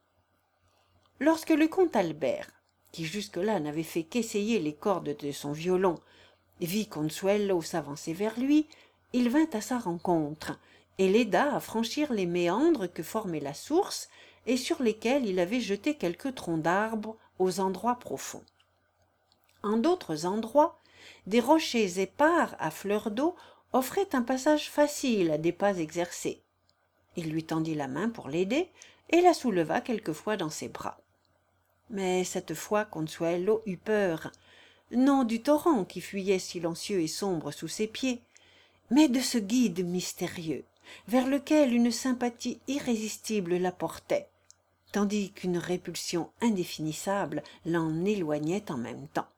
Lorsque le comte Albert, qui jusque-là n'avait fait qu'essayer les cordes de son violon, vit Consuelo s'avancer vers lui, il vint à sa rencontre et l'aida à franchir les méandres que formait la source et sur lesquels il avait jeté quelques troncs d'arbres aux endroits profonds. En d'autres endroits, des rochers épars à fleur d'eau offraient un passage facile à des pas exercés. Il lui tendit la main pour l'aider et la souleva quelquefois dans ses bras. Mais cette fois Consuelo eut peur, non du torrent qui fuyait silencieux et sombre sous ses pieds, mais de ce guide mystérieux, vers lequel une sympathie irrésistible la portait, tandis qu'une répulsion indéfinissable l'en éloignait en même temps.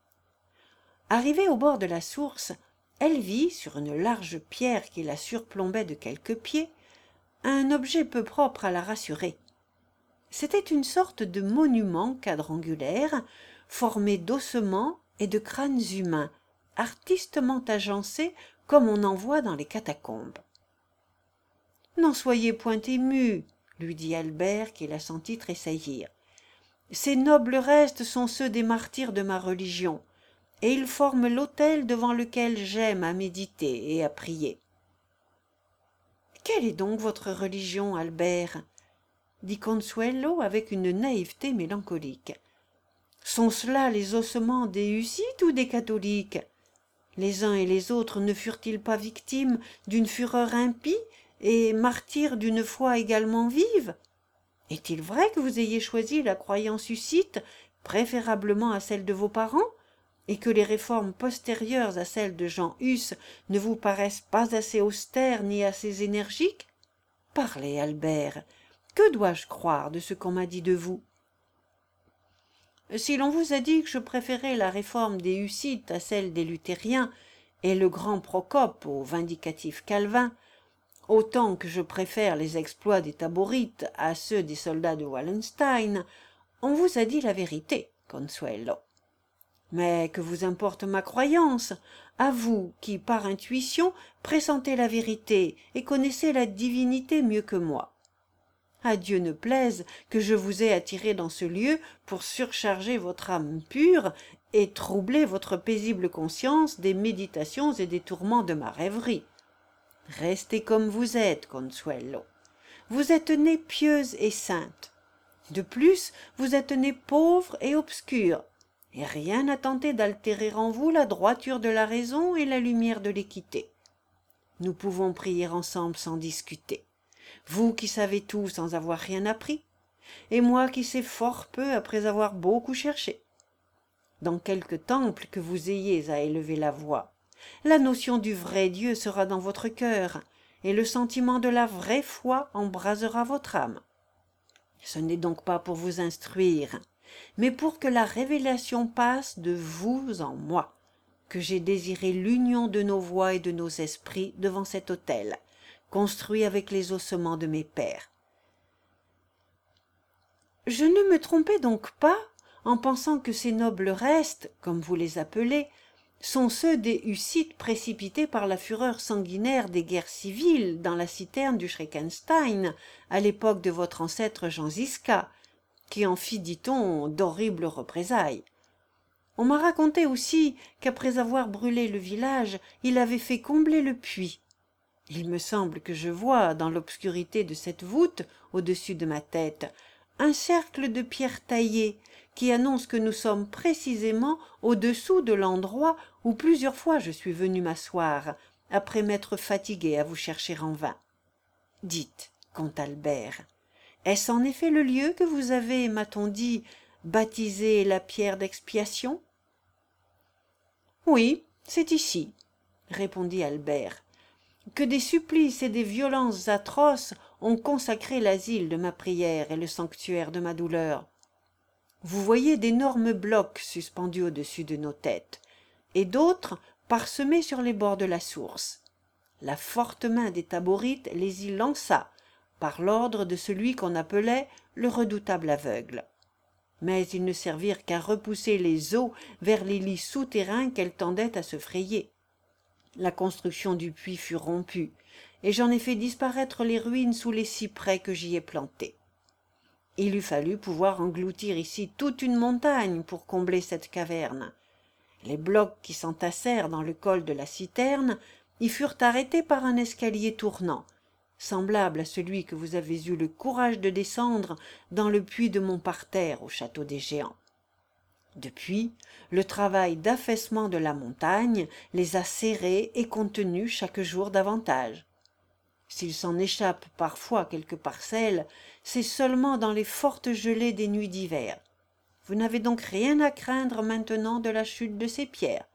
Arrivée au bord de la source, elle vit, sur une large pierre qui la surplombait de quelques pieds, un objet peu propre à la rassurer. C'était une sorte de monument quadrangulaire, formé d'ossements et de crânes humains, artistement agencés comme on en voit dans les catacombes. « N'en soyez point ému, lui dit Albert, qui la sentit tressaillir. Ces nobles restes sont ceux des martyrs de ma religion, et ils forment l'autel devant lequel j'aime à méditer et à prier. »« Quelle est donc votre religion, Albert ?» dit Consuelo avec une naïveté mélancolique. « Sont cela les ossements des hussites ou des catholiques? Les uns et les autres ne furent-ils pas victimes d'une fureur impie et martyrs d'une foi également vive? Est-il vrai que vous ayez choisi la croyance hussite préférablement à celle de vos parents, et que les réformes postérieures à celles de Jean Hus ne vous paraissent pas assez austères ni assez énergiques? Parlez, Albert, que dois-je croire de ce qu'on m'a dit de vous? Si l'on vous a dit que je préférais la réforme des hussites à celle des luthériens, et le grand Procope au vindicatif Calvin, autant que je préfère les exploits des taborites à ceux des soldats de Wallenstein, on vous a dit la vérité, Consuelo. Mais que vous importe ma croyance, à vous qui, par intuition, pressentez la vérité et connaissez la divinité mieux que moi. À Dieu ne plaise que je vous ai attiré dans ce lieu pour surcharger votre âme pure et troubler votre paisible conscience des méditations et des tourments de ma rêverie. Restez comme vous êtes, Consuelo. Vous êtes née pieuse et sainte. De plus, vous êtes née pauvre et obscure, et rien n'a tenté d'altérer en vous la droiture de la raison et la lumière de l'équité. Nous pouvons prier ensemble sans discuter, vous qui savez tout sans avoir rien appris, et moi qui sais fort peu après avoir beaucoup cherché. Dans quelque temple que vous ayez à élever la voix, la notion du vrai Dieu sera dans votre cœur, et le sentiment de la vraie foi embrasera votre âme. Ce n'est donc pas pour vous instruire, mais pour que la révélation passe de vous en moi, que j'ai désiré l'union de nos voix et de nos esprits devant cet autel, construit avec les ossements de mes pères. Je ne me trompais donc pas en pensant que ces nobles restes, comme vous les appelez, sont ceux des hussites précipités par la fureur sanguinaire des guerres civiles dans la citerne du Schreckenstein, à l'époque de votre ancêtre Jean Zisca, qui en fit, dit-on, d'horribles représailles. On m'a raconté aussi qu'après avoir brûlé le village, il avait fait combler le puits. Il me semble que je vois, dans l'obscurité de cette voûte, au-dessus de ma tête, un cercle de pierres taillées, qui annonce que nous sommes précisément au-dessous de l'endroit où plusieurs fois je suis venu m'asseoir, après m'être fatigué à vous chercher en vain. Dites, comte Albert, est-ce en effet le lieu que vous avez, m'a-t-on dit, baptisé la pierre d'expiation? Oui, c'est ici, répondit Albert, que des supplices et des violences atroces ont consacré l'asile de ma prière et le sanctuaire de ma douleur. Vous voyez d'énormes blocs suspendus au-dessus de nos têtes, et d'autres parsemés sur les bords de la source. La forte main des taborites les y lança, par l'ordre de celui qu'on appelait le redoutable aveugle. Mais ils ne servirent qu'à repousser les eaux vers les lits souterrains qu'elles tendaient à se frayer. La construction du puits fut rompue, et j'en ai fait disparaître les ruines sous les cyprès que j'y ai plantés. Il eût fallu pouvoir engloutir ici toute une montagne pour combler cette caverne. Les blocs qui s'entassèrent dans le col de la citerne y furent arrêtés par un escalier tournant, semblable à celui que vous avez eu le courage de descendre dans le puits de Montparterre au château des Géants. Depuis, le travail d'affaissement de la montagne les a serrés et contenus chaque jour davantage. S'il s'en échappe parfois quelques parcelles, c'est seulement dans les fortes gelées des nuits d'hiver. Vous n'avez donc rien à craindre maintenant de la chute de ces pierres.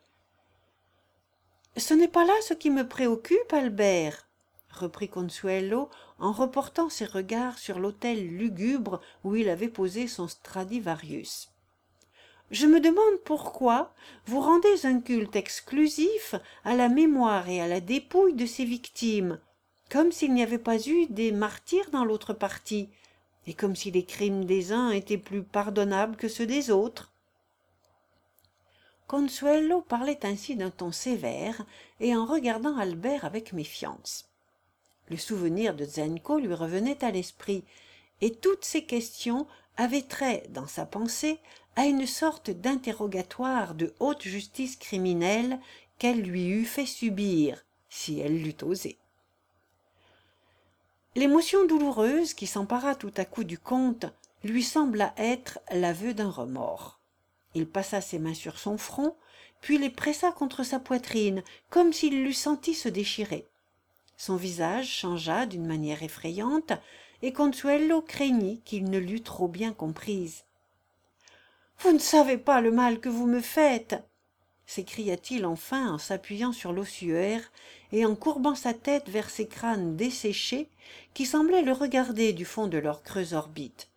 Ce n'est pas là ce qui me préoccupe, Albert, reprit Consuelo en reportant ses regards sur l'autel lugubre où il avait posé son Stradivarius. Je me demande pourquoi vous rendez un culte exclusif à la mémoire et à la dépouille de ces victimes, comme s'il n'y avait pas eu des martyrs dans l'autre partie, et comme si les crimes des uns étaient plus pardonnables que ceux des autres. Consuelo parlait ainsi d'un ton sévère et en regardant Albert avec méfiance. Le souvenir de Zenko lui revenait à l'esprit, et toutes ces questions avaient trait, dans sa pensée, à une sorte d'interrogatoire de haute justice criminelle qu'elle lui eût fait subir, si elle l'eût osé. L'émotion douloureuse qui s'empara tout à coup du comte lui sembla être l'aveu d'un remords. Il passa ses mains sur son front, puis les pressa contre sa poitrine, comme s'il l'eût senti se déchirer. Son visage changea d'une manière effrayante, et Consuelo craignit qu'il ne l'eût trop bien comprise. « Vous ne savez pas le mal que vous me faites !» s'écria-t-il enfin en s'appuyant sur l'ossuaire et en courbant sa tête vers ces crânes desséchés qui semblaient le regarder du fond de leurs creuses orbites.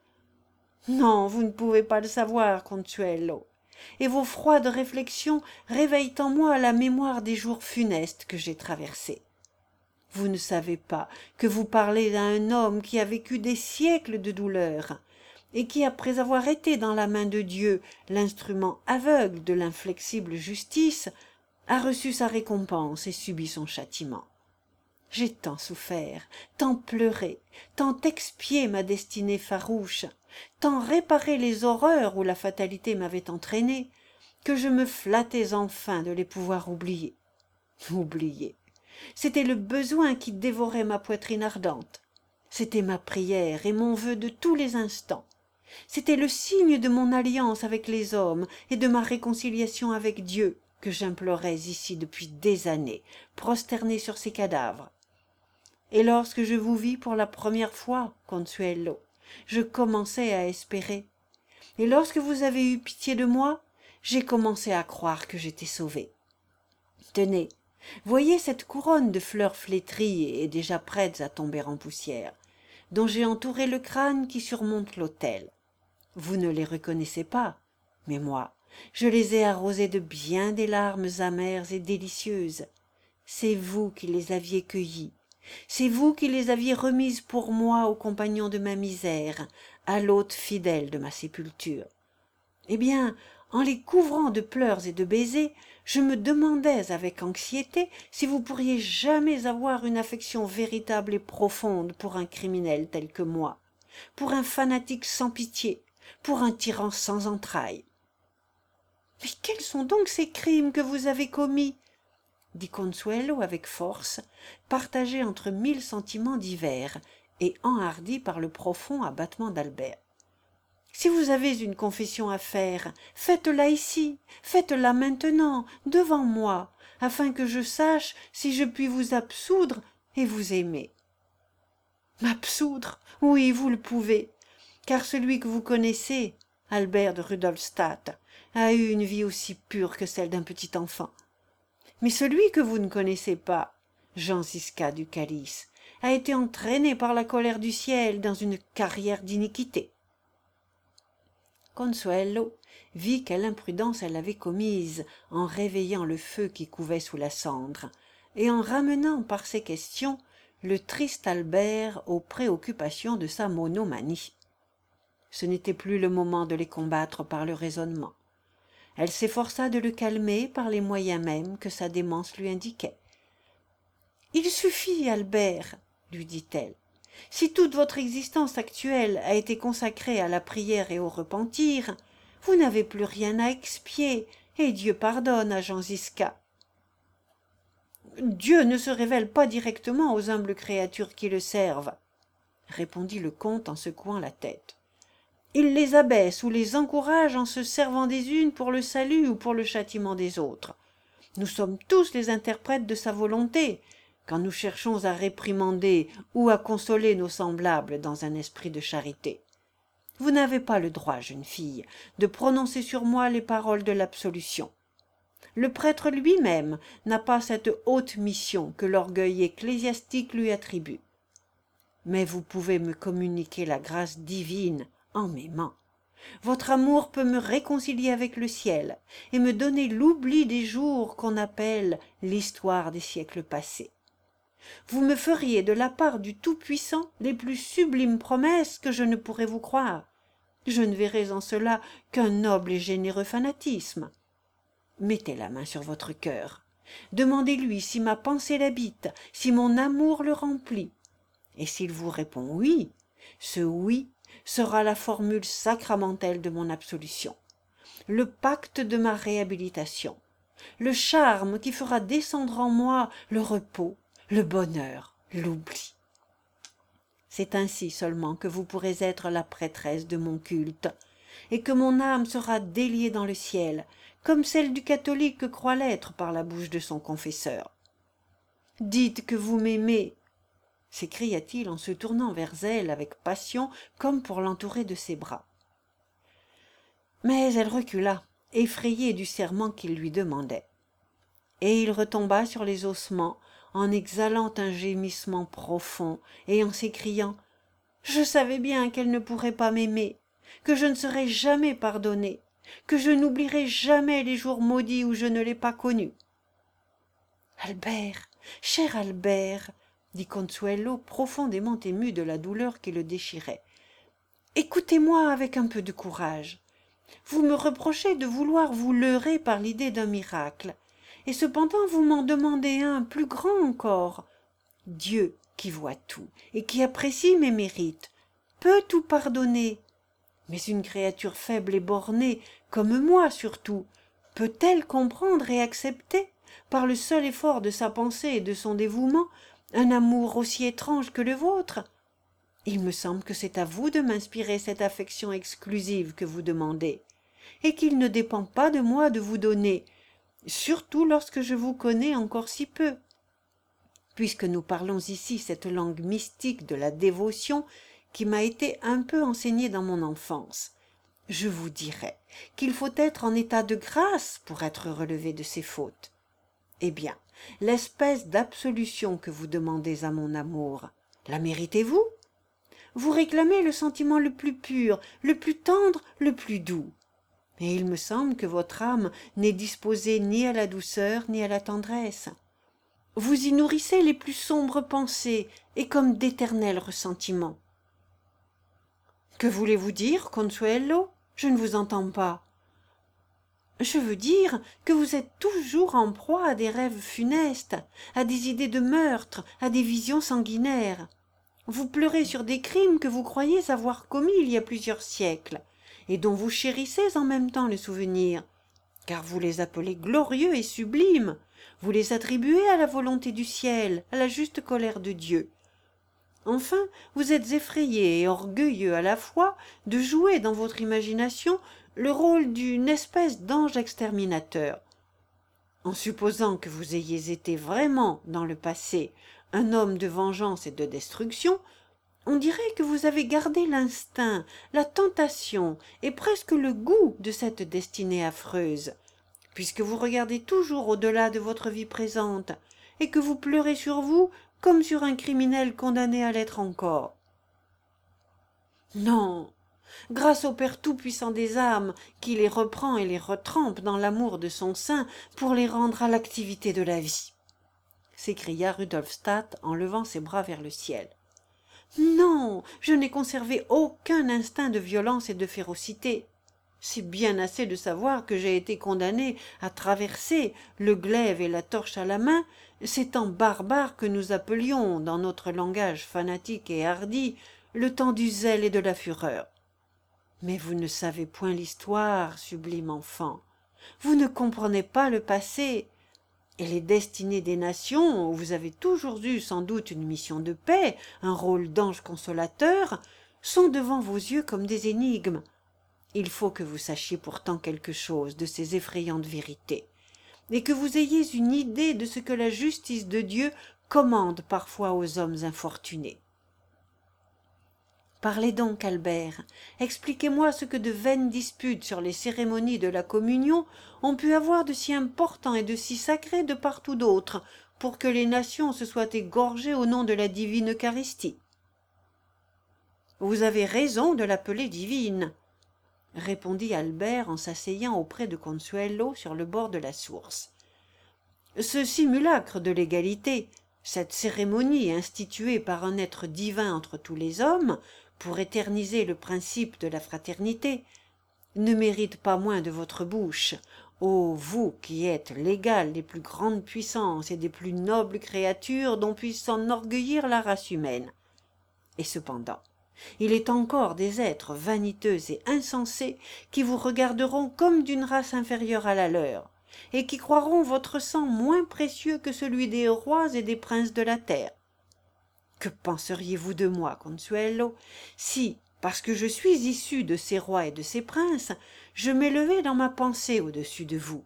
« Non, vous ne pouvez pas le savoir, Consuelo, et vos froides réflexions réveillent en moi la mémoire des jours funestes que j'ai traversés. Vous ne savez pas que vous parlez à un homme qui a vécu des siècles de douleur, et qui, après avoir été dans la main de Dieu l'instrument aveugle de l'inflexible justice, a reçu sa récompense et subi son châtiment. J'ai tant souffert, tant pleuré, tant expié ma destinée farouche, tant réparé les horreurs où la fatalité m'avait entraîné, que je me flattais enfin de les pouvoir oublier. Oublier. C'était le besoin qui dévorait ma poitrine ardente. C'était ma prière et mon vœu de tous les instants. C'était le signe de mon alliance avec les hommes et de ma réconciliation avec Dieu que j'implorais ici depuis des années, prosterné sur ces cadavres. Et lorsque je vous vis pour la première fois, Consuelo, je commençai à espérer. Et lorsque vous avez eu pitié de moi, j'ai commencé à croire que j'étais sauvée. Tenez, voyez cette couronne de fleurs flétries et déjà prêtes à tomber en poussière, dont j'ai entouré le crâne qui surmonte l'autel. Vous ne les reconnaissez pas, mais moi, je les ai arrosées de bien des larmes amères et délicieuses. C'est vous qui les aviez cueillies, c'est vous qui les aviez remises pour moi aux compagnons de ma misère, à l'hôte fidèle de ma sépulture. Eh bien, en les couvrant de pleurs et de baisers, je me demandais avec anxiété si vous pourriez jamais avoir une affection véritable et profonde pour un criminel tel que moi, pour un fanatique sans pitié, pour un tyran sans entrailles. « Mais quels sont donc ces crimes que vous avez commis ?» dit Consuelo avec force, partagé entre mille sentiments divers et enhardi par le profond abattement d'Albert. « Si vous avez une confession à faire, faites-la ici, faites-la maintenant, devant moi, afin que je sache si je puis vous absoudre et vous aimer. »« M'absoudre, oui, vous le pouvez, car celui que vous connaissez, Albert de Rudolstadt, a eu une vie aussi pure que celle d'un petit enfant. Mais celui que vous ne connaissez pas, Jean Zisca du Calice, a été entraîné par la colère du ciel dans une carrière d'iniquité. » Consuelo vit quelle imprudence elle avait commise en réveillant le feu qui couvait sous la cendre, et en ramenant par ses questions le triste Albert aux préoccupations de sa monomanie. Ce n'était plus le moment de les combattre par le raisonnement. Elle s'efforça de le calmer par les moyens mêmes que sa démence lui indiquait. « Il suffit, Albert, lui dit-elle. Si toute votre existence actuelle a été consacrée à la prière et au repentir, vous n'avez plus rien à expier, et Dieu pardonne à Jean Zisca. Dieu ne se révèle pas directement aux humbles créatures qui le servent, répondit le comte en secouant la tête. Il les abaisse ou les encourage en se servant des unes pour le salut ou pour le châtiment des autres. Nous sommes tous les interprètes de sa volonté, quand nous cherchons à réprimander ou à consoler nos semblables dans un esprit de charité. Vous n'avez pas le droit, jeune fille, de prononcer sur moi les paroles de l'absolution. Le prêtre lui-même n'a pas cette haute mission que l'orgueil ecclésiastique lui attribue. Mais vous pouvez me communiquer la grâce divine en m'aimant. Votre amour peut me réconcilier avec le ciel et me donner l'oubli des jours qu'on appelle l'histoire des siècles passés. Vous me feriez de la part du Tout-Puissant les plus sublimes promesses que je ne pourrais vous croire. Je ne verrais en cela qu'un noble et généreux fanatisme. Mettez la main sur votre cœur. Demandez-lui si ma pensée l'habite, si mon amour le remplit. Et s'il vous répond oui, ce oui sera la formule sacramentelle de mon absolution, le pacte de ma réhabilitation, le charme qui fera descendre en moi le repos, le bonheur, l'oubli. C'est ainsi seulement que vous pourrez être la prêtresse de mon culte, et que mon âme sera déliée dans le ciel, comme celle du catholique croit l'être par la bouche de son confesseur. Dites que vous m'aimez, s'écria-t-il en se tournant vers elle avec passion comme pour l'entourer de ses bras. Mais elle recula, effrayée du serment qu'il lui demandait. Et il retomba sur les ossements en exhalant un gémissement profond et en s'écriant « Je savais bien qu'elle ne pourrait pas m'aimer, que je ne serais jamais pardonné, que je n'oublierai jamais les jours maudits où je ne l'ai pas connue. »« Albert, cher Albert, » dit Consuelo, profondément ému de la douleur qui le déchirait, « écoutez-moi avec un peu de courage. Vous me reprochez de vouloir vous leurrer par l'idée d'un miracle, et cependant vous m'en demandez un plus grand encore. Dieu, qui voit tout et qui apprécie mes mérites, peut tout pardonner. Mais une créature faible et bornée, comme moi surtout, peut-elle comprendre et accepter, par le seul effort de sa pensée et de son dévouement, un amour aussi étrange que le vôtre? Il me semble que c'est à vous de m'inspirer cette affection exclusive que vous demandez, et qu'il ne dépend pas de moi de vous donner, surtout lorsque je vous connais encore si peu. Puisque nous parlons ici cette langue mystique de la dévotion qui m'a été un peu enseignée dans mon enfance, je vous dirais qu'il faut être en état de grâce pour être relevé de ses fautes. Eh bien, l'espèce d'absolution que vous demandez à mon amour, la méritez-vous? Vous réclamez le sentiment le plus pur, le plus tendre, le plus doux. Et il me semble que votre âme n'est disposée ni à la douceur ni à la tendresse. Vous y nourrissez les plus sombres pensées et comme d'éternels ressentiments. Que voulez-vous dire, Consuelo? Je ne vous entends pas. Je veux dire que vous êtes toujours en proie à des rêves funestes, à des idées de meurtre, à des visions sanguinaires. Vous pleurez sur des crimes que vous croyez avoir commis il y a plusieurs siècles, et dont vous chérissez en même temps le souvenir, car vous les appelez glorieux et sublimes, vous les attribuez à la volonté du ciel, à la juste colère de Dieu. Enfin, vous êtes effrayé et orgueilleux à la fois de jouer dans votre imagination le rôle d'une espèce d'ange exterminateur. En supposant que vous ayez été vraiment, dans le passé, un homme de vengeance et de destruction, on dirait que vous avez gardé l'instinct, la tentation et presque le goût de cette destinée affreuse, puisque vous regardez toujours au-delà de votre vie présente, et que vous pleurez sur vous comme sur un criminel condamné à l'être encore. Non, grâce au Père tout-puissant des âmes, qui les reprend et les retrempe dans l'amour de son sein pour les rendre à l'activité de la vie, s'écria Rudolstadt en levant ses bras vers le ciel. Non, je n'ai conservé aucun instinct de violence et de férocité. C'est bien assez de savoir que j'ai été condamné à traverser, le glaive et la torche à la main, ces temps barbares que nous appelions, dans notre langage fanatique et hardi, le temps du zèle et de la fureur. Mais vous ne savez point l'histoire, sublime enfant. Vous ne comprenez pas le passé. Et les destinées des nations, où vous avez toujours eu sans doute une mission de paix, un rôle d'ange consolateur, sont devant vos yeux comme des énigmes. Il faut que vous sachiez pourtant quelque chose de ces effrayantes vérités, et que vous ayez une idée de ce que la justice de Dieu commande parfois aux hommes infortunés. Parlez donc, Albert, expliquez-moi ce que de vaines disputes sur les cérémonies de la communion ont pu avoir de si important et de si sacré de partout d'autre, pour que les nations se soient égorgées au nom de la divine Eucharistie. Vous avez raison de l'appeler divine, répondit Albert en s'asseyant auprès de Consuelo sur le bord de la source. Ce simulacre de l'égalité, Cette cérémonie instituée par un être divin entre tous les hommes, pour éterniser le principe de la fraternité, ne mérite pas moins de votre bouche, ô vous qui êtes l'égal des plus grandes puissances et des plus nobles créatures dont puisse s'enorgueillir la race humaine. Et cependant, il est encore des êtres vaniteux et insensés qui vous regarderont comme d'une race inférieure à la leur, et qui croiront votre sang moins précieux que celui des rois et des princes de la terre. Que penseriez-vous de moi, Consuelo, si, parce que je suis issu de ces rois et de ces princes, je m'élevais dans ma pensée au-dessus de vous?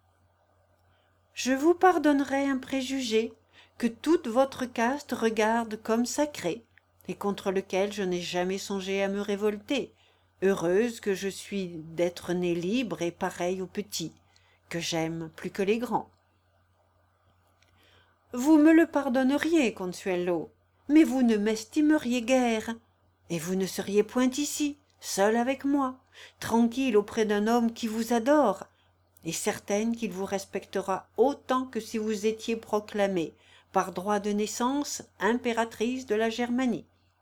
Je vous pardonnerais un préjugé que toute votre caste regarde comme sacré, et contre lequel je n'ai jamais songé à me révolter, heureuse que je suis d'être née libre et pareille aux petits, que j'aime plus que les grands. Vous me le pardonneriez, Consuelo, mais vous ne m'estimeriez guère, et vous ne seriez point ici, seule avec moi, tranquille auprès d'un homme qui vous adore, et certaine qu'il vous respectera autant que si vous étiez proclamée, par droit de naissance, impératrice de la Germanie.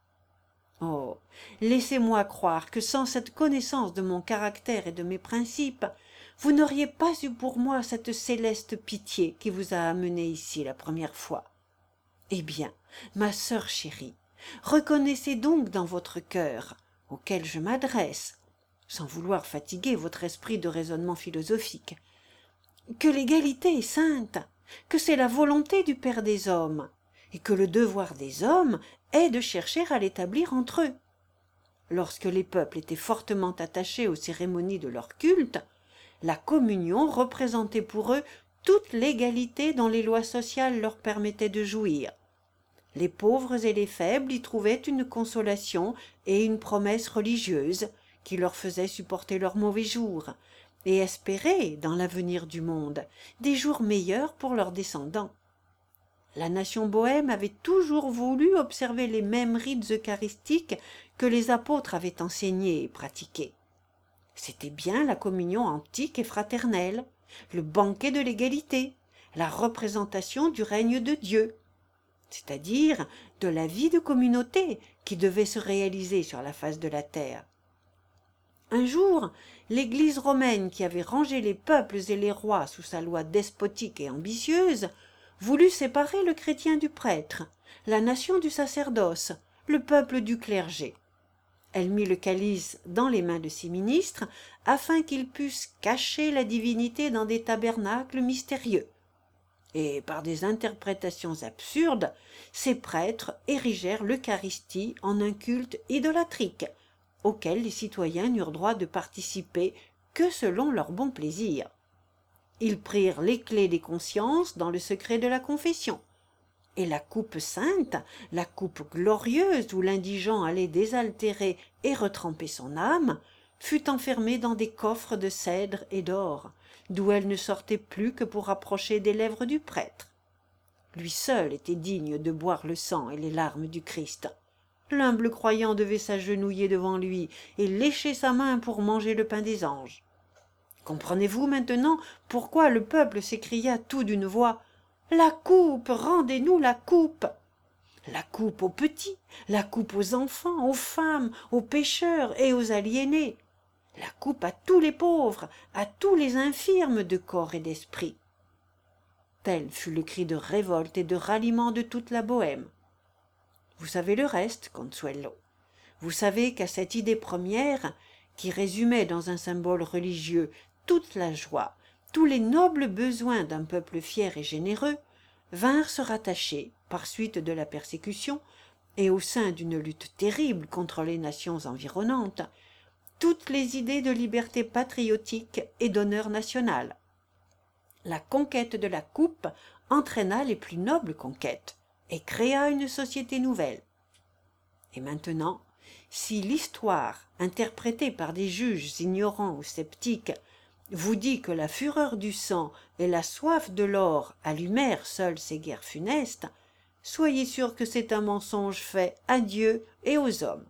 Oh, laissez-moi croire que sans cette connaissance de mon caractère et de mes principes, vous n'auriez pas eu pour moi cette céleste pitié qui vous a amené ici la première fois. Eh bien, ma sœur chérie, reconnaissez donc dans votre cœur, auquel je m'adresse, sans vouloir fatiguer votre esprit de raisonnement philosophique, que l'égalité est sainte, que c'est la volonté du Père des hommes, et que le devoir des hommes est de chercher à l'établir entre eux. Lorsque les peuples étaient fortement attachés aux cérémonies de leur culte, la communion représentait pour eux toute l'égalité dont les lois sociales leur permettaient de jouir. Les pauvres et les faibles y trouvaient une consolation et une promesse religieuse qui leur faisait supporter leurs mauvais jours et espérer, dans l'avenir du monde, des jours meilleurs pour leurs descendants. La nation bohème avait toujours voulu observer les mêmes rites eucharistiques que les apôtres avaient enseignés et pratiqués. C'était bien la communion antique et fraternelle, le banquet de l'égalité, la représentation du règne de Dieu, c'est-à-dire de la vie de communauté qui devait se réaliser sur la face de la terre. Un jour, l'Église romaine, qui avait rangé les peuples et les rois sous sa loi despotique et ambitieuse, voulut séparer le chrétien du prêtre, la nation du sacerdoce, le peuple du clergé. Elle mit le calice dans les mains de ses ministres afin qu'ils pussent cacher la divinité dans des tabernacles mystérieux. Et par des interprétations absurdes, ces prêtres érigèrent l'Eucharistie en un culte idolâtrique, auquel les citoyens n'eurent droit de participer que selon leur bon plaisir. Ils prirent les clés des consciences dans le secret de la confession, et la coupe sainte, la coupe glorieuse où l'indigent allait désaltérer et retremper son âme, fut enfermée dans des coffres de cèdre et d'or, d'où elle ne sortait plus que pour approcher des lèvres du prêtre. Lui seul était digne de boire le sang et les larmes du Christ. L'humble croyant devait s'agenouiller devant lui et lécher sa main pour manger le pain des anges. Comprenez-vous maintenant pourquoi le peuple s'écria tout d'une voix « La coupe, rendez-nous la coupe !» La coupe aux petits, la coupe aux enfants, aux femmes, aux pécheurs et aux aliénés. La coupe à tous les pauvres, à tous les infirmes de corps et d'esprit. Tel fut le cri de révolte et de ralliement de toute la Bohème. Vous savez le reste, Consuelo. Vous savez qu'à cette idée première, qui résumait dans un symbole religieux toute la joie, tous les nobles besoins d'un peuple fier et généreux, vinrent se rattacher, par suite de la persécution, et au sein d'une lutte terrible contre les nations environnantes, toutes les idées de liberté patriotique et d'honneur national. La conquête de la coupe entraîna les plus nobles conquêtes et créa une société nouvelle. Et maintenant, si l'histoire, interprétée par des juges ignorants ou sceptiques, vous dit que la fureur du sang et la soif de l'or allumèrent seules ces guerres funestes, soyez sûrs que c'est un mensonge fait à Dieu et aux hommes.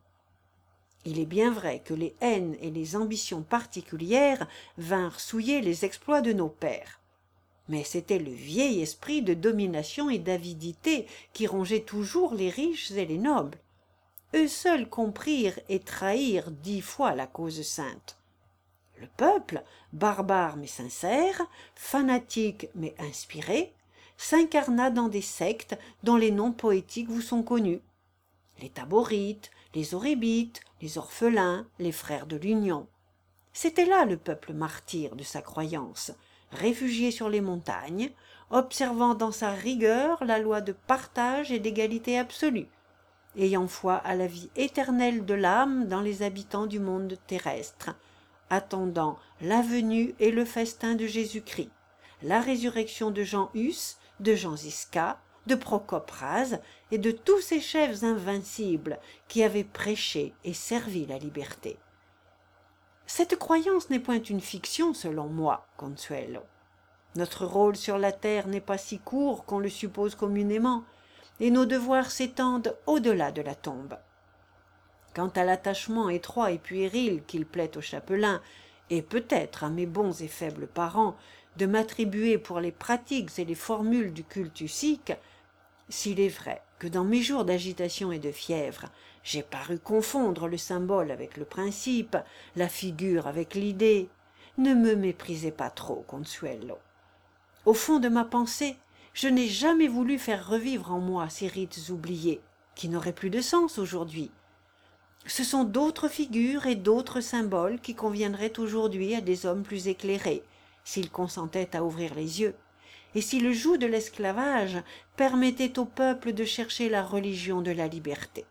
Il est bien vrai que les haines et les ambitions particulières vinrent souiller les exploits de nos pères. mais c'était le vieil esprit de domination et d'avidité qui rongeait toujours les riches et les nobles. Eux seuls comprirent et trahirent dix fois la cause sainte. Le peuple, barbare mais sincère, fanatique mais inspiré, s'incarna dans des sectes dont les noms poétiques vous sont connus. Les Taborites, les Horébites, les Orphelins, les Frères de l'Union. C'était là le peuple martyr de sa croyance, réfugié sur les montagnes, observant dans sa rigueur la loi de partage et d'égalité absolue, ayant foi à la vie éternelle de l'âme dans les habitants du monde terrestre, attendant la venue et le festin de Jésus-Christ, la résurrection de Jean Hus, de Jean Zisca, de Procope Raz et de tous ces chefs invincibles qui avaient prêché et servi la liberté. Cette croyance n'est point une fiction selon moi, Consuelo. Notre rôle sur la terre n'est pas si court qu'on le suppose communément, et nos devoirs s'étendent au-delà de la tombe. Quant à l'attachement étroit et puéril qu'il plaît aux chapelains, et peut-être à mes bons et faibles parents, de m'attribuer pour les pratiques et les formules du culte usique, s'il est vrai que dans mes jours d'agitation et de fièvre, j'ai paru confondre le symbole avec le principe, la figure avec l'idée, ne me méprisez pas trop, Consuelo. Au fond de ma pensée, je n'ai jamais voulu faire revivre en moi ces rites oubliés, qui n'auraient plus de sens aujourd'hui. Ce sont d'autres figures et d'autres symboles qui conviendraient aujourd'hui à des hommes plus éclairés, s'ils consentaient à ouvrir les yeux, et si le joug de l'esclavage permettait au peuple de chercher la religion de la liberté.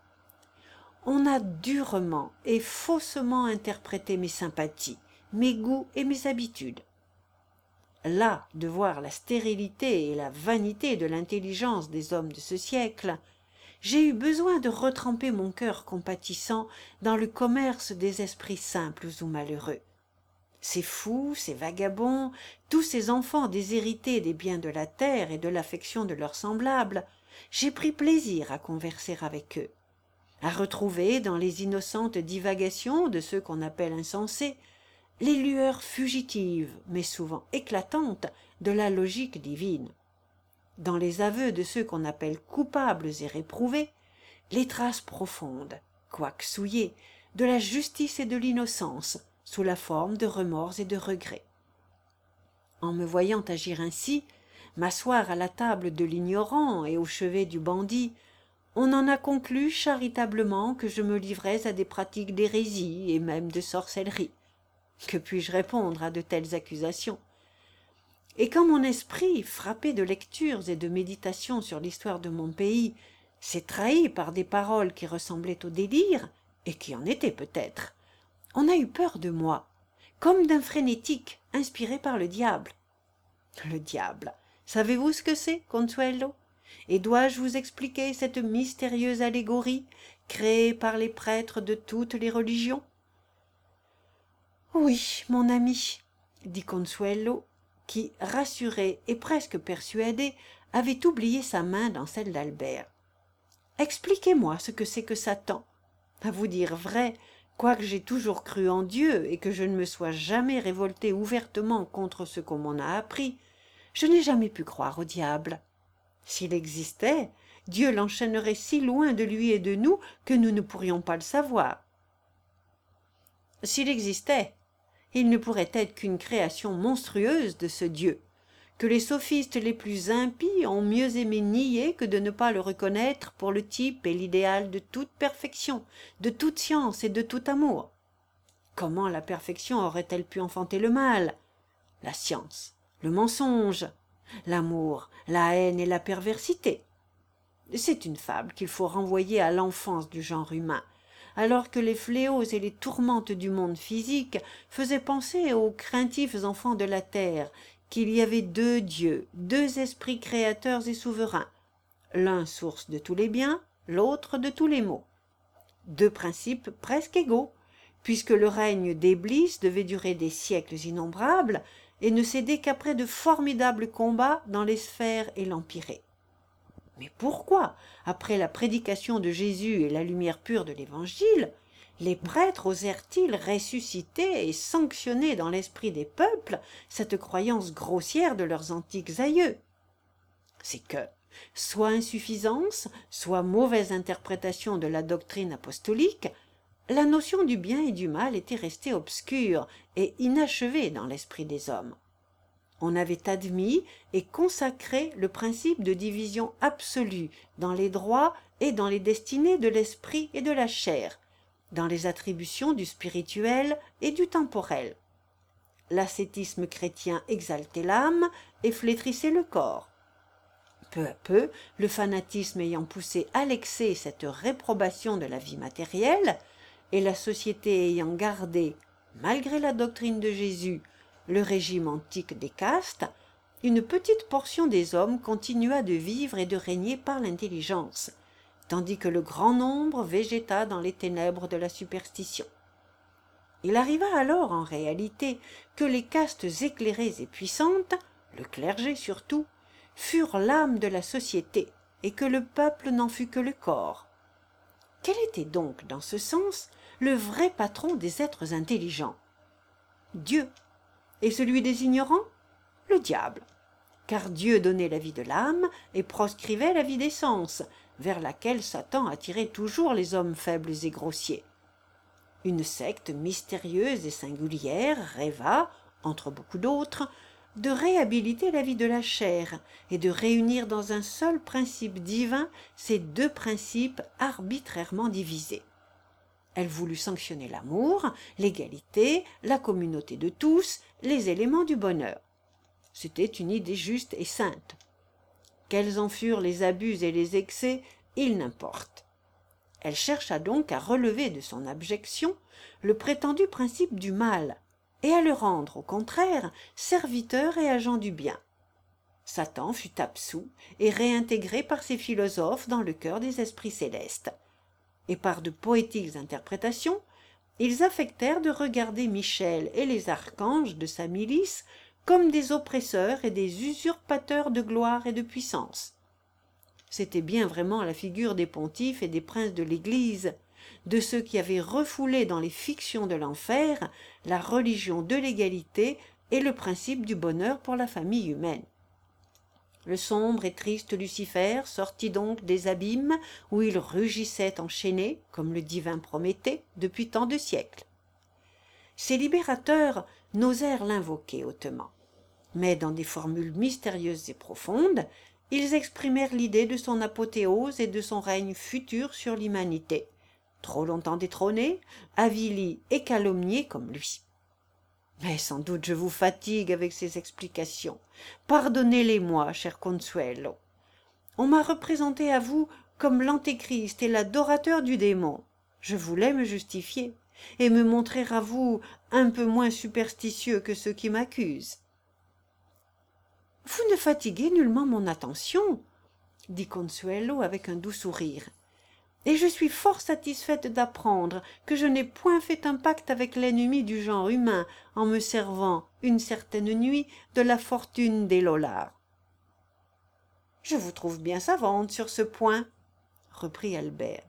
On a durement et faussement interprété mes sympathies, mes goûts et mes habitudes. Là de voir la stérilité et la vanité de l'intelligence des hommes de ce siècle, j'ai eu besoin de retremper mon cœur compatissant dans le commerce des esprits simples ou malheureux. Ces fous, ces vagabonds, tous ces enfants déshérités des biens de la terre et de l'affection de leurs semblables, j'ai pris plaisir à converser avec eux, à retrouver dans les innocentes divagations de ceux qu'on appelle insensés les lueurs fugitives, mais souvent éclatantes, de la logique divine. Dans les aveux de ceux qu'on appelle coupables et réprouvés, les traces profondes, quoique souillées, de la justice et de l'innocence, sous la forme de remords et de regrets. En me voyant agir ainsi, m'asseoir à la table de l'ignorant et au chevet du bandit, on en a conclu charitablement que je me livrais à des pratiques d'hérésie et même de sorcellerie. Que puis-je répondre à de telles accusations? Et quand mon esprit, frappé de lectures et de méditations sur l'histoire de mon pays, s'est trahi par des paroles qui ressemblaient au délire, et qui en étaient peut-être, on a eu peur de moi, comme d'un frénétique inspiré par le diable. Le diable, savez-vous ce que c'est, Consuelo? Et dois-je vous expliquer cette mystérieuse allégorie créée par les prêtres de toutes les religions? Oui, mon ami, dit Consuelo, qui, rassuré et presque persuadé, avait oublié sa main dans celle d'Albert. Expliquez-moi ce que c'est que Satan. À vous dire vrai, quoique j'ai toujours cru en Dieu et que je ne me sois jamais révolté ouvertement contre ce qu'on m'en a appris, je n'ai jamais pu croire au diable. S'il existait, Dieu l'enchaînerait si loin de lui et de nous que nous ne pourrions pas le savoir. S'il existait, il ne pourrait être qu'une création monstrueuse de ce Dieu, que les sophistes les plus impies ont mieux aimé nier que de ne pas le reconnaître pour le type et l'idéal de toute perfection, de toute science et de tout amour. Comment la perfection aurait-elle pu enfanter le mal? La science, le mensonge, l'amour, la haine et la perversité. C'est une fable qu'il faut renvoyer à l'enfance du genre humain, alors que les fléaux et les tourmentes du monde physique faisaient penser aux craintifs enfants de la terre qu'il y avait deux dieux, deux esprits créateurs et souverains, l'un source de tous les biens, l'autre de tous les maux. Deux principes presque égaux, puisque le règne d'Éblis devait durer des siècles innombrables et ne céder qu'après de formidables combats dans les sphères et l'empyrée. Mais pourquoi, après la prédication de Jésus et la lumière pure de l'Évangile, les prêtres osèrent-ils ressusciter et sanctionner dans l'esprit des peuples cette croyance grossière de leurs antiques aïeux? C'est que, soit insuffisance, soit mauvaise interprétation de la doctrine apostolique, la notion du bien et du mal était restée obscure et inachevée dans l'esprit des hommes. On avait admis et consacré le principe de division absolue dans les droits et dans les destinées de l'esprit et de la chair, dans les attributions du spirituel et du temporel. L'ascétisme chrétien exaltait l'âme et flétrissait le corps. Peu à peu, le fanatisme ayant poussé à l'excès cette réprobation de la vie matérielle, et la société ayant gardé, malgré la doctrine de Jésus, le régime antique des castes, une petite portion des hommes continua de vivre et de régner par l'intelligence, tandis que le grand nombre végéta dans les ténèbres de la superstition. Il arriva alors en réalité que les castes éclairées et puissantes, le clergé surtout, furent l'âme de la société, et que le peuple n'en fut que le corps. Quel était donc, dans ce sens, le vrai patron des êtres intelligents? Dieu. Et celui des ignorants? Le diable. Car Dieu donnait la vie de l'âme et proscrivait la vie des sens, vers laquelle Satan attirait toujours les hommes faibles et grossiers. Une secte mystérieuse et singulière rêva, entre beaucoup d'autres, de réhabiliter la vie de la chair et de réunir dans un seul principe divin ces deux principes arbitrairement divisés. Elle voulut sanctionner l'amour, l'égalité, la communauté de tous, les éléments du bonheur. C'était une idée juste et sainte. Quels en furent les abus et les excès, il n'importe. Elle chercha donc à relever de son abjection le prétendu principe du mal, et à le rendre, au contraire, serviteur et agent du bien. Satan fut absous et réintégré par ses philosophes dans le cœur des esprits célestes. Et par de poétiques interprétations, ils affectèrent de regarder Michel et les archanges de sa milice comme des oppresseurs et des usurpateurs de gloire et de puissance. C'était bien vraiment la figure des pontifes et des princes de l'Église, de ceux qui avaient refoulé dans les fictions de l'enfer la religion de l'égalité et le principe du bonheur pour la famille humaine. Le sombre et triste Lucifer sortit donc des abîmes où il rugissait enchaîné, comme le divin Prométhée, depuis tant de siècles. Ses libérateurs n'osèrent l'invoquer hautement, mais dans des formules mystérieuses et profondes, ils exprimèrent l'idée de son apothéose et de son règne futur sur l'humanité, trop longtemps détrônée, avilie et calomniée comme lui. Mais sans doute je vous fatigue avec ces explications. Pardonnez-les-moi, cher Consuelo. On m'a représenté à vous comme l'antéchrist et l'adorateur du démon. Je voulais me justifier et me montrer à vous un peu moins superstitieux que ceux qui m'accusent. Vous ne fatiguez nullement mon attention, dit Consuelo avec un doux sourire, et je suis fort satisfaite d'apprendre que je n'ai point fait un pacte avec l'ennemi du genre humain en me servant, une certaine nuit, de la fortune des Lollards. Je vous trouve bien savante sur ce point, reprit Albert.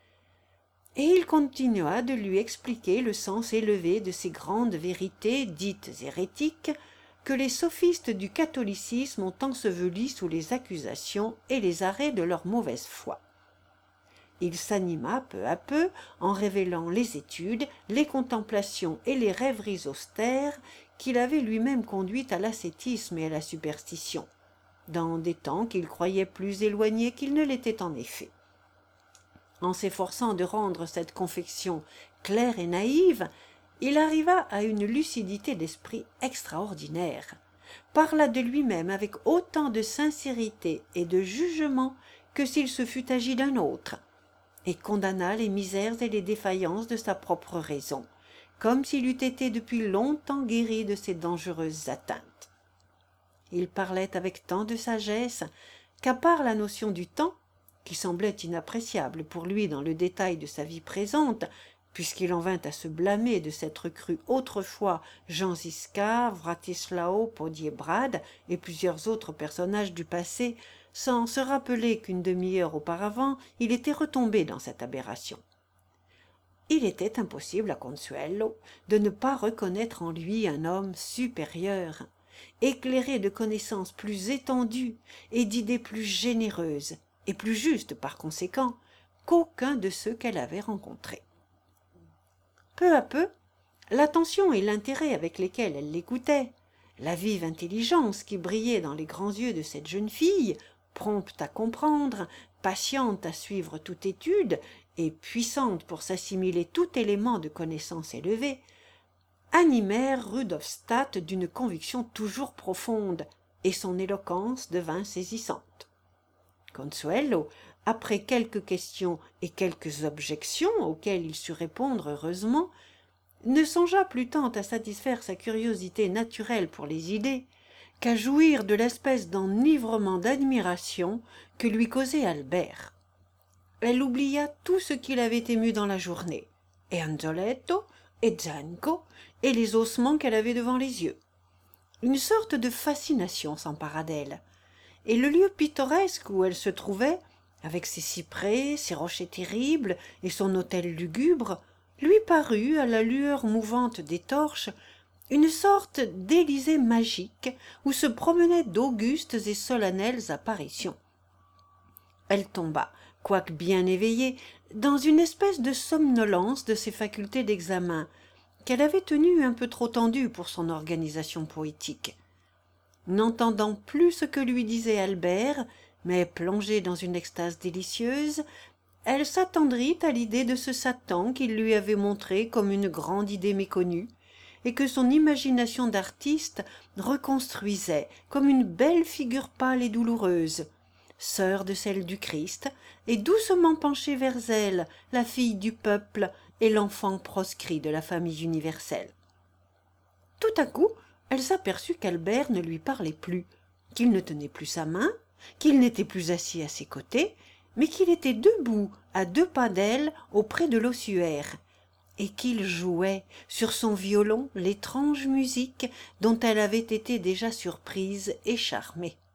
Et il continua de lui expliquer le sens élevé de ces grandes vérités dites hérétiques que les sophistes du catholicisme ont ensevelies sous les accusations et les arrêts de leur mauvaise foi. Il s'anima peu à peu en révélant les études, les contemplations et les rêveries austères qu'il avait lui-même conduites à l'ascétisme et à la superstition, dans des temps qu'il croyait plus éloignés qu'ils ne l'étaient en effet. En s'efforçant de rendre cette confection claire et naïve, il arriva à une lucidité d'esprit extraordinaire, parla de lui-même avec autant de sincérité et de jugement que s'il se fût agi d'un autre, et condamna les misères et les défaillances de sa propre raison, comme s'il eût été depuis longtemps guéri de ses dangereuses atteintes. Il parlait avec tant de sagesse qu'à part la notion du temps, qui semblait inappréciable pour lui dans le détail de sa vie présente, puisqu'il en vint à se blâmer de s'être cru autrefois Jean Ziska, Vratislao Podiebrad et plusieurs autres personnages du passé, sans se rappeler qu'une demi-heure auparavant il était retombé dans cette aberration. Il était impossible à Consuelo de ne pas reconnaître en lui un homme supérieur, éclairé de connaissances plus étendues et d'idées plus généreuses, et plus justes par conséquent, qu'aucun de ceux qu'elle avait rencontrés. Peu à peu, l'attention et l'intérêt avec lesquels elle l'écoutait, la vive intelligence qui brillait dans les grands yeux de cette jeune fille, prompte à comprendre, patiente à suivre toute étude et puissante pour s'assimiler tout élément de connaissance élevée, animèrent Rudolstadt d'une conviction toujours profonde, et son éloquence devint saisissante. Consuelo, après quelques questions et quelques objections auxquelles il sut répondre heureusement, ne songea plus tant à satisfaire sa curiosité naturelle pour les idées qu'à jouir de l'espèce d'enivrement d'admiration que lui causait Albert. Elle oublia tout ce qui l'avait ému dans la journée, et Anzoletto, et Zanco, et les ossements qu'elle avait devant les yeux. Une sorte de fascination s'empara d'elle, et le lieu pittoresque où elle se trouvait, avec ses cyprès, ses rochers terribles et son hôtel lugubre, lui parut, à la lueur mouvante des torches, une sorte d'Élysée magique où se promenaient d'augustes et solennelles apparitions. Elle tomba, quoique bien éveillée, dans une espèce de somnolence de ses facultés d'examen, qu'elle avait tenues un peu trop tendues pour son organisation poétique. N'entendant plus ce que lui disait Albert, mais plongée dans une extase délicieuse, elle s'attendrit à l'idée de ce Satan qu'il lui avait montré comme une grande idée méconnue, et que son imagination d'artiste reconstruisait comme une belle figure pâle et douloureuse, sœur de celle du Christ, et doucement penchée vers elle, la fille du peuple et l'enfant proscrit de la famille universelle. Tout à coup, elle s'aperçut qu'Albert ne lui parlait plus, qu'il ne tenait plus sa main, qu'il n'était plus assis à ses côtés, mais qu'il était debout à deux pas d'elle auprès de l'ossuaire, et qu'il jouait sur son violon l'étrange musique dont elle avait été déjà surprise et charmée.